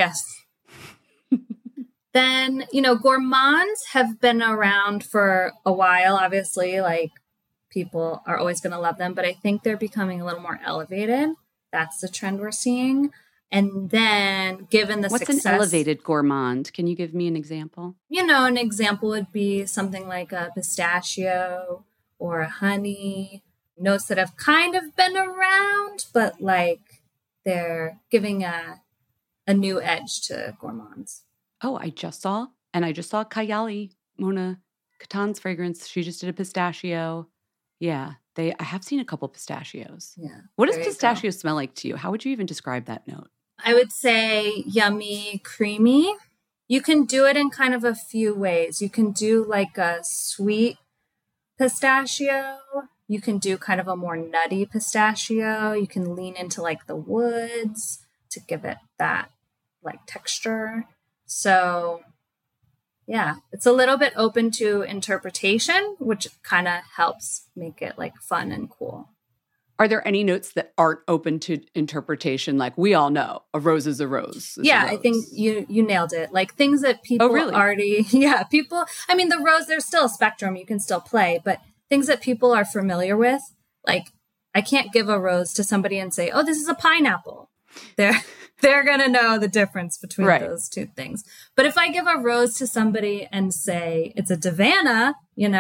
Speaker 5: Then, gourmands have been around for a while, obviously, like people are always going to love them, but I think they're becoming a little more elevated. That's the trend we're seeing. And then given the success...
Speaker 4: What's an elevated gourmand? Can you give me an example?
Speaker 5: An example would be something like a pistachio or a honey. Notes that have kind of been around, but like they're giving a new edge to gourmands.
Speaker 4: Oh, I just saw Kayali, Mona Katan's fragrance. She just did a pistachio. Yeah, I have seen a couple pistachios.
Speaker 5: Yeah.
Speaker 4: What does pistachio smell like to you? How would you even describe that note?
Speaker 5: I would say yummy, creamy. You can do it in kind of a few ways. You can do like a sweet pistachio. You can do kind of a more nutty pistachio. You can lean into like the woods to give it that like texture. So yeah, it's a little bit open to interpretation, which kind of helps make it like fun and cool.
Speaker 4: Are there any notes that aren't open to interpretation? Like we all know a rose is a rose.
Speaker 5: I think you nailed it. Like things that people already, I mean, the rose, there's still a spectrum you can still play, but things that people are familiar with, like I can't give a rose to somebody and say, oh, this is a pineapple. They're going to know the difference between those two things. But if I give a rose to somebody and say it's a Davana,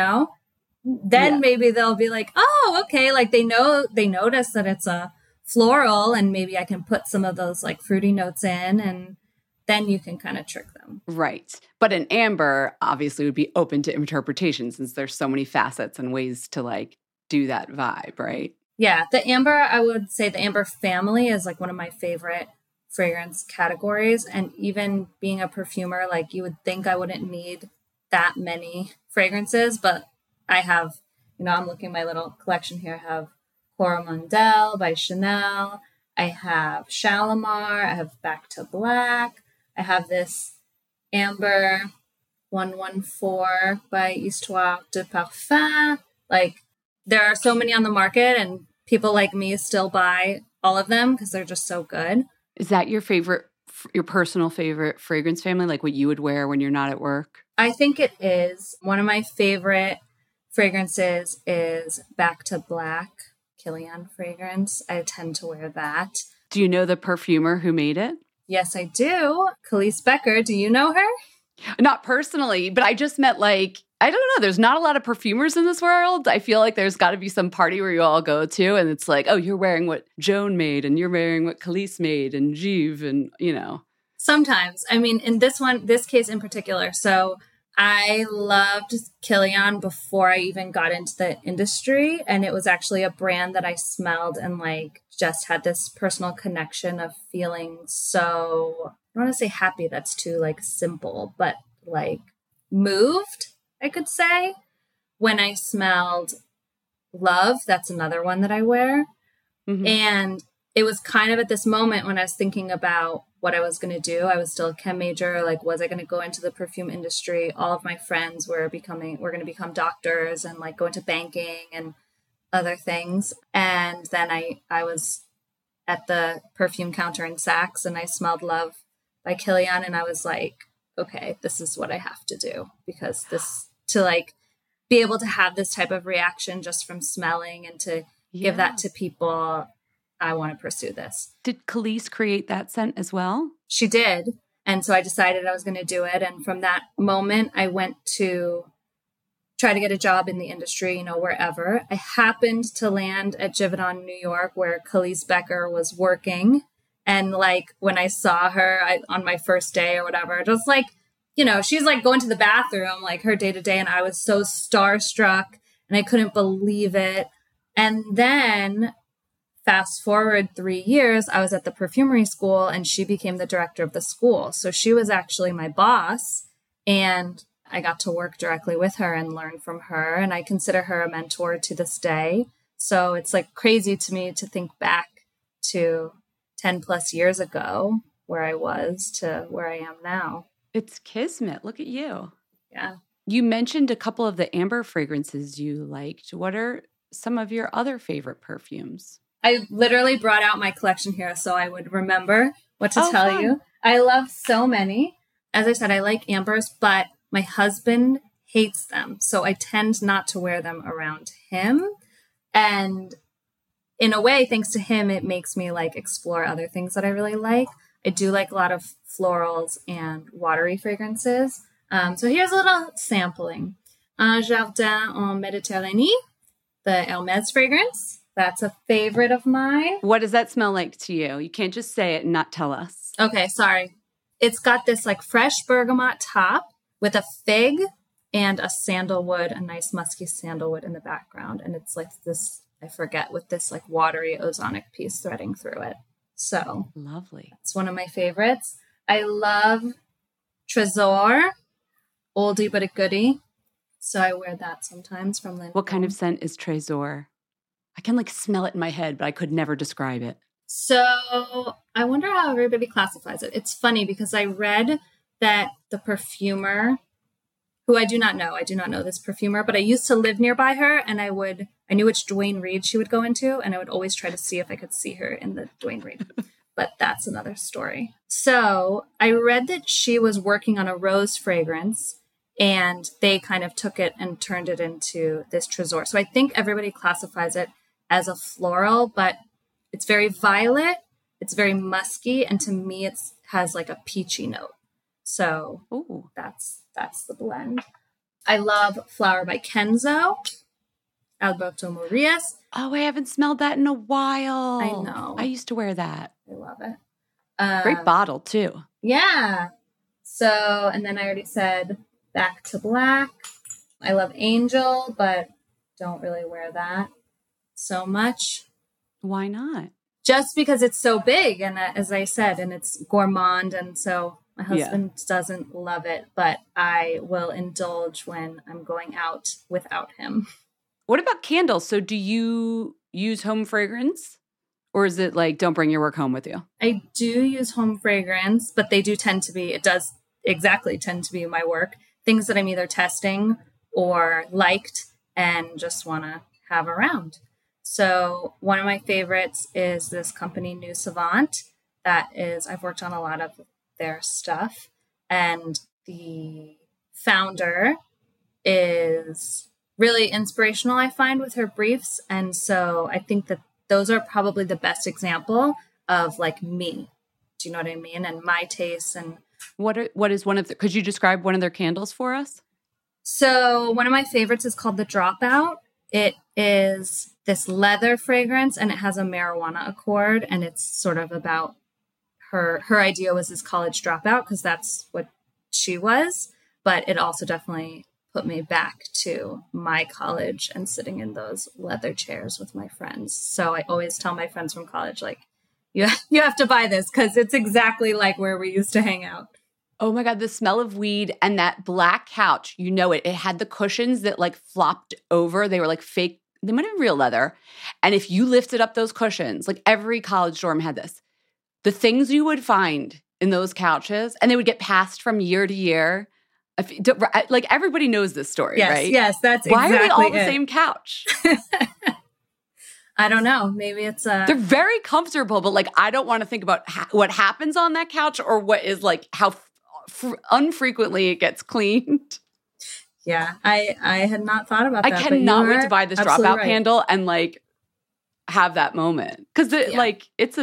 Speaker 5: then maybe they'll be like, oh, okay. Like they notice that it's a floral and maybe I can put some of those like fruity notes in and then you can kind of trick them.
Speaker 4: Right. But an amber obviously would be open to interpretation since there's so many facets and ways to like do that vibe, right?
Speaker 5: Yeah. The amber, I would say the amber family is like one of my favorite fragrance categories. And even being a perfumer, like you would think I wouldn't need that many fragrances, but I have, I'm looking at my little collection here. I have Coromandel by Chanel. I have Shalimar. I have Back to Black. I have this Amber 114 by Histoire de Parfum. Like, there are so many on the market, and people like me still buy all of them because they're just so good.
Speaker 4: Is that your favorite, your personal favorite fragrance family? Like what you would wear when you're not at work?
Speaker 5: I think it is. One of my favorite fragrances is Back to Black, Kilian fragrance. I tend to wear that.
Speaker 4: Do you know the perfumer who made it?
Speaker 5: Yes, I do. Khalees Becker. Do you know her?
Speaker 4: Not personally, but I just met I don't know. There's not a lot of perfumers in this world. I feel like there's got to be some party where you all go to and it's like, oh, you're wearing what Joan made and you're wearing what Khalees made and Jeeve and,
Speaker 5: Sometimes. I mean, in this case in particular. So I loved Kilian before I even got into the industry. And it was actually a brand that I smelled and just had this personal connection of feeling so, I don't want to say happy. That's too simple, but moved, I could say. When I smelled Love, that's another one that I wear. Mm-hmm. And it was kind of at this moment when I was thinking about what I was going to do. I was still a chem major. Was I going to go into the perfume industry? All of my friends were going to become doctors and go into banking and other things. And then I was at the perfume counter in Saks and I smelled Love by Kilian. And I was like, okay, this is what I have to do, because to be able to have this type of reaction just from smelling and to give that to people, I want to pursue this.
Speaker 4: Did Khalees create that scent as well?
Speaker 5: She did. And so I decided I was going to do it. And from that moment, I went to try to get a job in the industry, wherever. I happened to land at Givaudan, New York, where Khalees Becker was working. And when I saw her on my first day or whatever, just she's going to the bathroom, her day to day. And I was so starstruck and I couldn't believe it. And then fast forward 3 years, I was at the perfumery school and she became the director of the school. So she was actually my boss and I got to work directly with her and learn from her. And I consider her a mentor to this day. So it's crazy to me to think back to 10 plus years ago where I was to where I am now.
Speaker 4: It's kismet. Look at you.
Speaker 5: Yeah.
Speaker 4: You mentioned a couple of the amber fragrances you liked. What are some of your other favorite perfumes?
Speaker 5: I literally brought out my collection here so I would remember what to tell
Speaker 4: fun.
Speaker 5: you. I love so many. As I said, I like ambers, but my husband hates them. So I tend not to wear them around him. And in a way, thanks to him, it makes me explore other things that I really like. I do like a lot of florals and watery fragrances. So here's a little sampling. Un Jardin en Méditerranée, the Hermès fragrance. That's a favorite of mine.
Speaker 4: What does that smell like to you? You can't just say it and not tell us.
Speaker 5: Okay, sorry. It's got this fresh bergamot top with a fig and a sandalwood, a nice musky sandalwood in the background. And it's this, I forget, with this watery ozonic piece threading through it. So
Speaker 4: lovely.
Speaker 5: It's one of my favorites. I love Trésor, oldie but a goodie. So I wear that sometimes from Lancôme.
Speaker 4: What kind of scent is Trésor? I can smell it in my head, but I could never describe it.
Speaker 5: So I wonder how everybody classifies it. It's funny because I read that the perfumer, who I do not know this perfumer, but I used to live nearby her and I knew which Duane Reade she would go into and I would always try to see if I could see her in the Duane Reade. But that's another story. So I read that she was working on a rose fragrance and they kind of took it and turned it into this Trésor. So I think everybody classifies it as a floral, but it's very violet, it's very musky, and to me it has a peachy note. So
Speaker 4: ooh,
Speaker 5: that's the blend. I love Flower by Kenzo, Alberto Morillas.
Speaker 4: Oh, I haven't smelled that in a while.
Speaker 5: I know.
Speaker 4: I used to wear that.
Speaker 5: I love it.
Speaker 4: Great bottle, too.
Speaker 5: Yeah. So, and then I already said Back to Black. I love Angel, but don't really wear that so much.
Speaker 4: Why not?
Speaker 5: Just because it's so big, and as I said, and it's gourmand, and so my husband doesn't love it, but I will indulge when I'm going out without him.
Speaker 4: What about candles? So do you use home fragrance? Or is it don't bring your work home with you?
Speaker 5: I do use home fragrance, but they do tend to be, it exactly tend to be my work. Things that I'm either testing or liked and just want to have around. So one of my favorites is this company, New Savant. I've worked on a lot of their stuff. And the founder is really inspirational, I find, with her briefs. And so I think that those are probably the best example of like me. Do you know what I mean? And my tastes. And
Speaker 4: what is one of could you describe one of their candles for us?
Speaker 5: So one of my favorites is called the Dropout. It is this leather fragrance and it has a marijuana accord. And it's sort of about her idea was this college dropout because that's what she was. But it also definitely put me back to my college and sitting in those leather chairs with my friends. So I always tell my friends from college, like, you have to buy this because it's exactly like where we used to hang out.
Speaker 4: Oh my God, the smell of weed and that black couch, you know it. It had the cushions that like flopped over. They were like fake. They might have been real leather. And if you lifted up those cushions, like every college dorm had this, the things you would find in those couches, and they would get passed from year to year. Like everybody knows this story,
Speaker 5: yes,
Speaker 4: right?
Speaker 5: Yes, that's
Speaker 4: Why
Speaker 5: exactly
Speaker 4: are they all the
Speaker 5: it.
Speaker 4: same couch?
Speaker 5: I don't know. Maybe it's
Speaker 4: They're very comfortable, but like I don't want to think about what happens on that couch or what is like how unfrequently it gets cleaned.
Speaker 5: Yeah, I had not thought about that.
Speaker 4: I cannot
Speaker 5: wait
Speaker 4: wait to buy this Dropout candle and like have that moment because like it's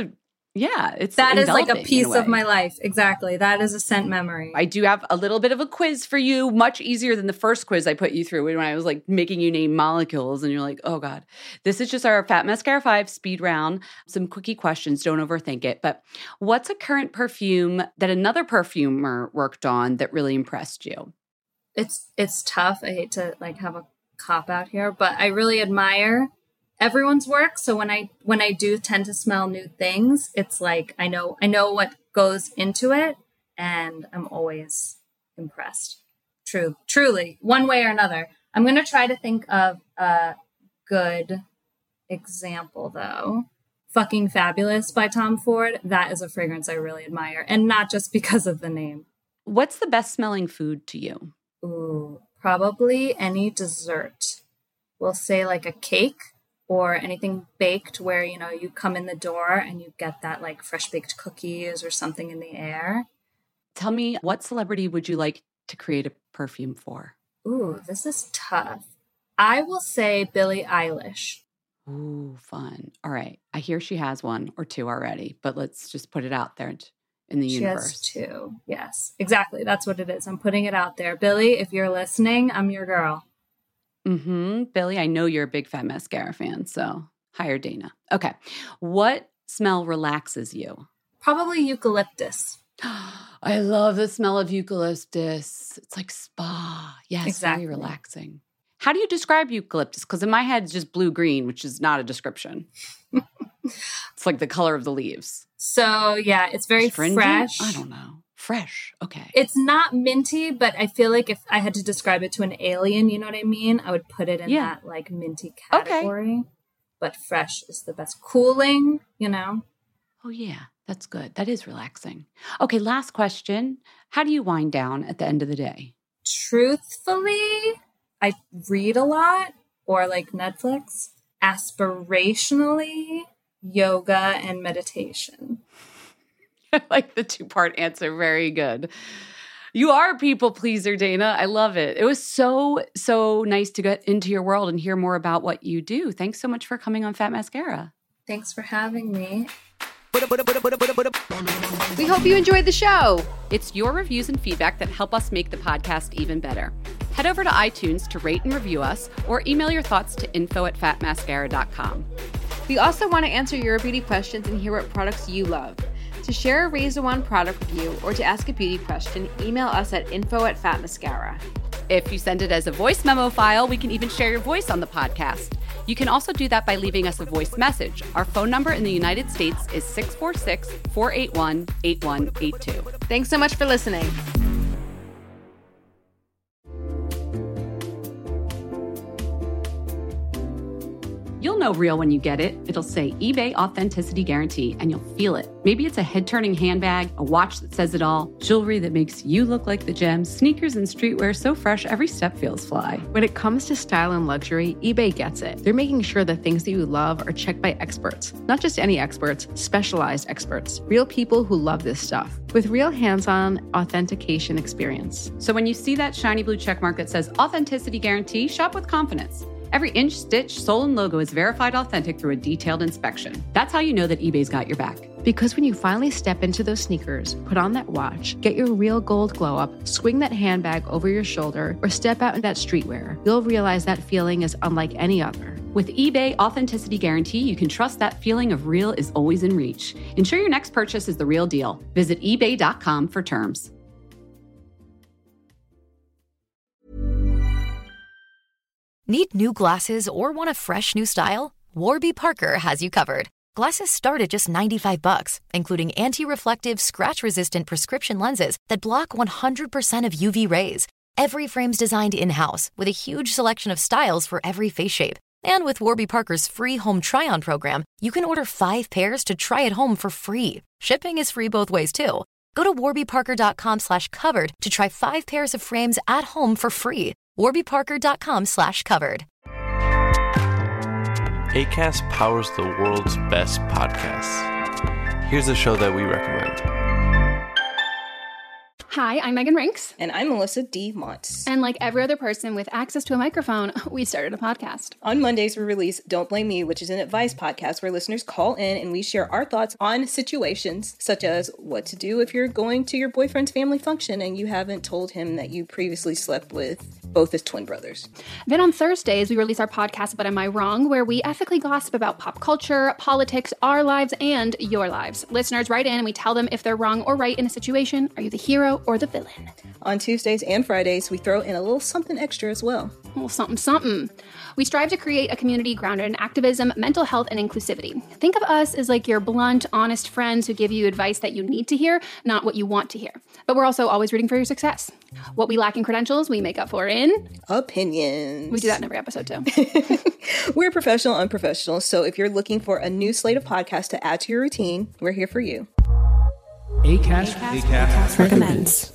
Speaker 5: that is like a piece of my life. Exactly. That is a scent memory.
Speaker 4: I do have a little bit of a quiz for you, much easier than the first quiz I put you through when I was like making you name molecules and you're like, oh God. This is just our Fat Mascara 5 speed round. Some quickie questions, don't overthink it. But what's a current perfume that another perfumer worked on that really impressed you?
Speaker 5: It's tough. I hate to like have a cop out here, but I really admire everyone's work. So when I do tend to smell new things, it's like I know what goes into it and I'm always impressed. Truly, one way or another. I'm going to try to think of a good example though. Fucking Fabulous by Tom Ford. That is a fragrance I really admire. And not just because of the name.
Speaker 4: What's the best smelling food to you?
Speaker 5: Ooh, probably any dessert. We'll say like a cake. Or anything baked where, you know, you come in the door and you get that like fresh baked cookies or something in the air.
Speaker 4: Tell me, what celebrity would you like to create a perfume for?
Speaker 5: Ooh, this is tough. I will say Billie Eilish.
Speaker 4: Ooh, fun. All right. I hear she has one or two already, but let's just put it out there in the universe.
Speaker 5: She has two. Yes, exactly. That's what it is. I'm putting it out there. Billie, if you're listening, I'm your girl.
Speaker 4: Billie, I know you're a big Fat Mascara fan, so hire Dana. Okay. What smell relaxes you?
Speaker 5: Probably eucalyptus.
Speaker 4: I love the smell of eucalyptus. It's like spa. Yes,
Speaker 5: exactly.
Speaker 4: Very relaxing. How do you describe eucalyptus? Because in my head, it's just blue-green, which is not a description. It's like the color of the leaves.
Speaker 5: So, yeah, it's very fresh.
Speaker 4: I don't know. Fresh. Okay.
Speaker 5: It's not minty, but I feel like if I had to describe it to an alien, you know what I mean? I would put it in that like minty category. Okay. But fresh is the best. Cooling, you know?
Speaker 4: Oh, yeah. That's good. That is relaxing. Okay, last question. How do you wind down at the end of the day?
Speaker 5: Truthfully, I read a lot or like Netflix. Aspirationally, yoga and meditation.
Speaker 4: I like the two-part answer. Very good. You are a people pleaser, Dana. I love it. It was so nice to get into your world and hear more about what you do. Thanks so much for coming on Fat Mascara.
Speaker 5: Thanks for having me.
Speaker 4: We hope you enjoyed the show. It's your reviews and feedback that help us make the podcast even better. Head over to iTunes to rate and review us or email your thoughts to info@fatmascara.com.
Speaker 6: We also want to answer your beauty questions and hear what products you love. To share a Razor One product review or to ask a beauty question, email us at info@fatmascara.
Speaker 4: If you send it as a voice memo file, we can even share your voice on the podcast. You can also do that by leaving us a voice message. Our phone number in the United States is 646-481-8182.
Speaker 6: Thanks so much for listening.
Speaker 4: You'll
Speaker 3: You'll know real when you get it. It'll say eBay Authenticity Guarantee, and you'll feel it. Maybe it's a head-turning handbag, a watch that says it all, jewelry that makes you look like the gems, sneakers and streetwear so fresh every step feels fly.
Speaker 4: When it comes to style and luxury, eBay gets it. They're making sure the things that you love are checked by experts. Not just any experts, specialized experts. Real people who love this stuff. With real hands-on authentication experience.
Speaker 3: So when you see that shiny blue checkmark that says Authenticity Guarantee, shop with confidence. Every inch, stitch, sole, and logo is verified authentic through a detailed inspection. That's how you know that eBay's got your back.
Speaker 4: Because when you finally step into those sneakers, put on that watch, get your real gold glow up, swing that handbag over your shoulder, or step out in that streetwear, you'll realize that feeling is unlike any other.
Speaker 3: With eBay Authenticity Guarantee, you can trust that feeling of real is always in reach. Ensure your next purchase is the real deal. Visit ebay.com for terms.
Speaker 7: Need new glasses or want a fresh new style? Warby Parker has you covered. Glasses start at just $95, including anti-reflective, scratch-resistant prescription lenses that block 100% of UV rays. Every frame's designed in-house with a huge selection of styles for every face shape. And with Warby Parker's free home try-on program, you can order 5 pairs to try at home for free. Shipping is free both ways, too. Go to warbyparker.com/covered to try 5 pairs of frames at home for free. warbyparker.com/covered.
Speaker 8: Acast powers the world's best podcasts. Here's a show that we recommend.
Speaker 9: Hi, I'm Megan Rinks.
Speaker 10: And I'm Melissa D. Montz.
Speaker 9: And like every other person with access to a microphone, we started a podcast.
Speaker 10: On Mondays, we release Don't Blame Me, which is an advice podcast where listeners call in and we share our thoughts on situations such as what to do if you're going to your boyfriend's family function and you haven't told him that you previously slept with both his twin brothers.
Speaker 9: Then on Thursdays, we release our podcast, But Am I Wrong?, where we ethically gossip about pop culture, politics, our lives, and your lives. Listeners write in and we tell them if they're wrong or right in a situation. Are you the hero or the villain?
Speaker 10: On Tuesdays and Fridays, we throw in a little something extra as well.
Speaker 9: A little something, something. We strive to create a community grounded in activism, mental health, and inclusivity. Think of us as like your blunt, honest friends who give you advice that you need to hear, not what you want to hear. But we're also always rooting for your success. What we lack in credentials, we make up for in
Speaker 10: opinions.
Speaker 9: We do that in every episode, too.
Speaker 10: We're professional, unprofessional. So if you're looking for a new slate of podcasts to add to your routine, we're here for you.
Speaker 11: Acast recommends.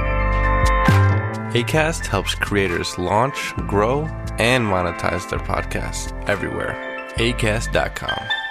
Speaker 8: Acast helps creators launch, grow, and monetize their podcasts everywhere. Acast.com.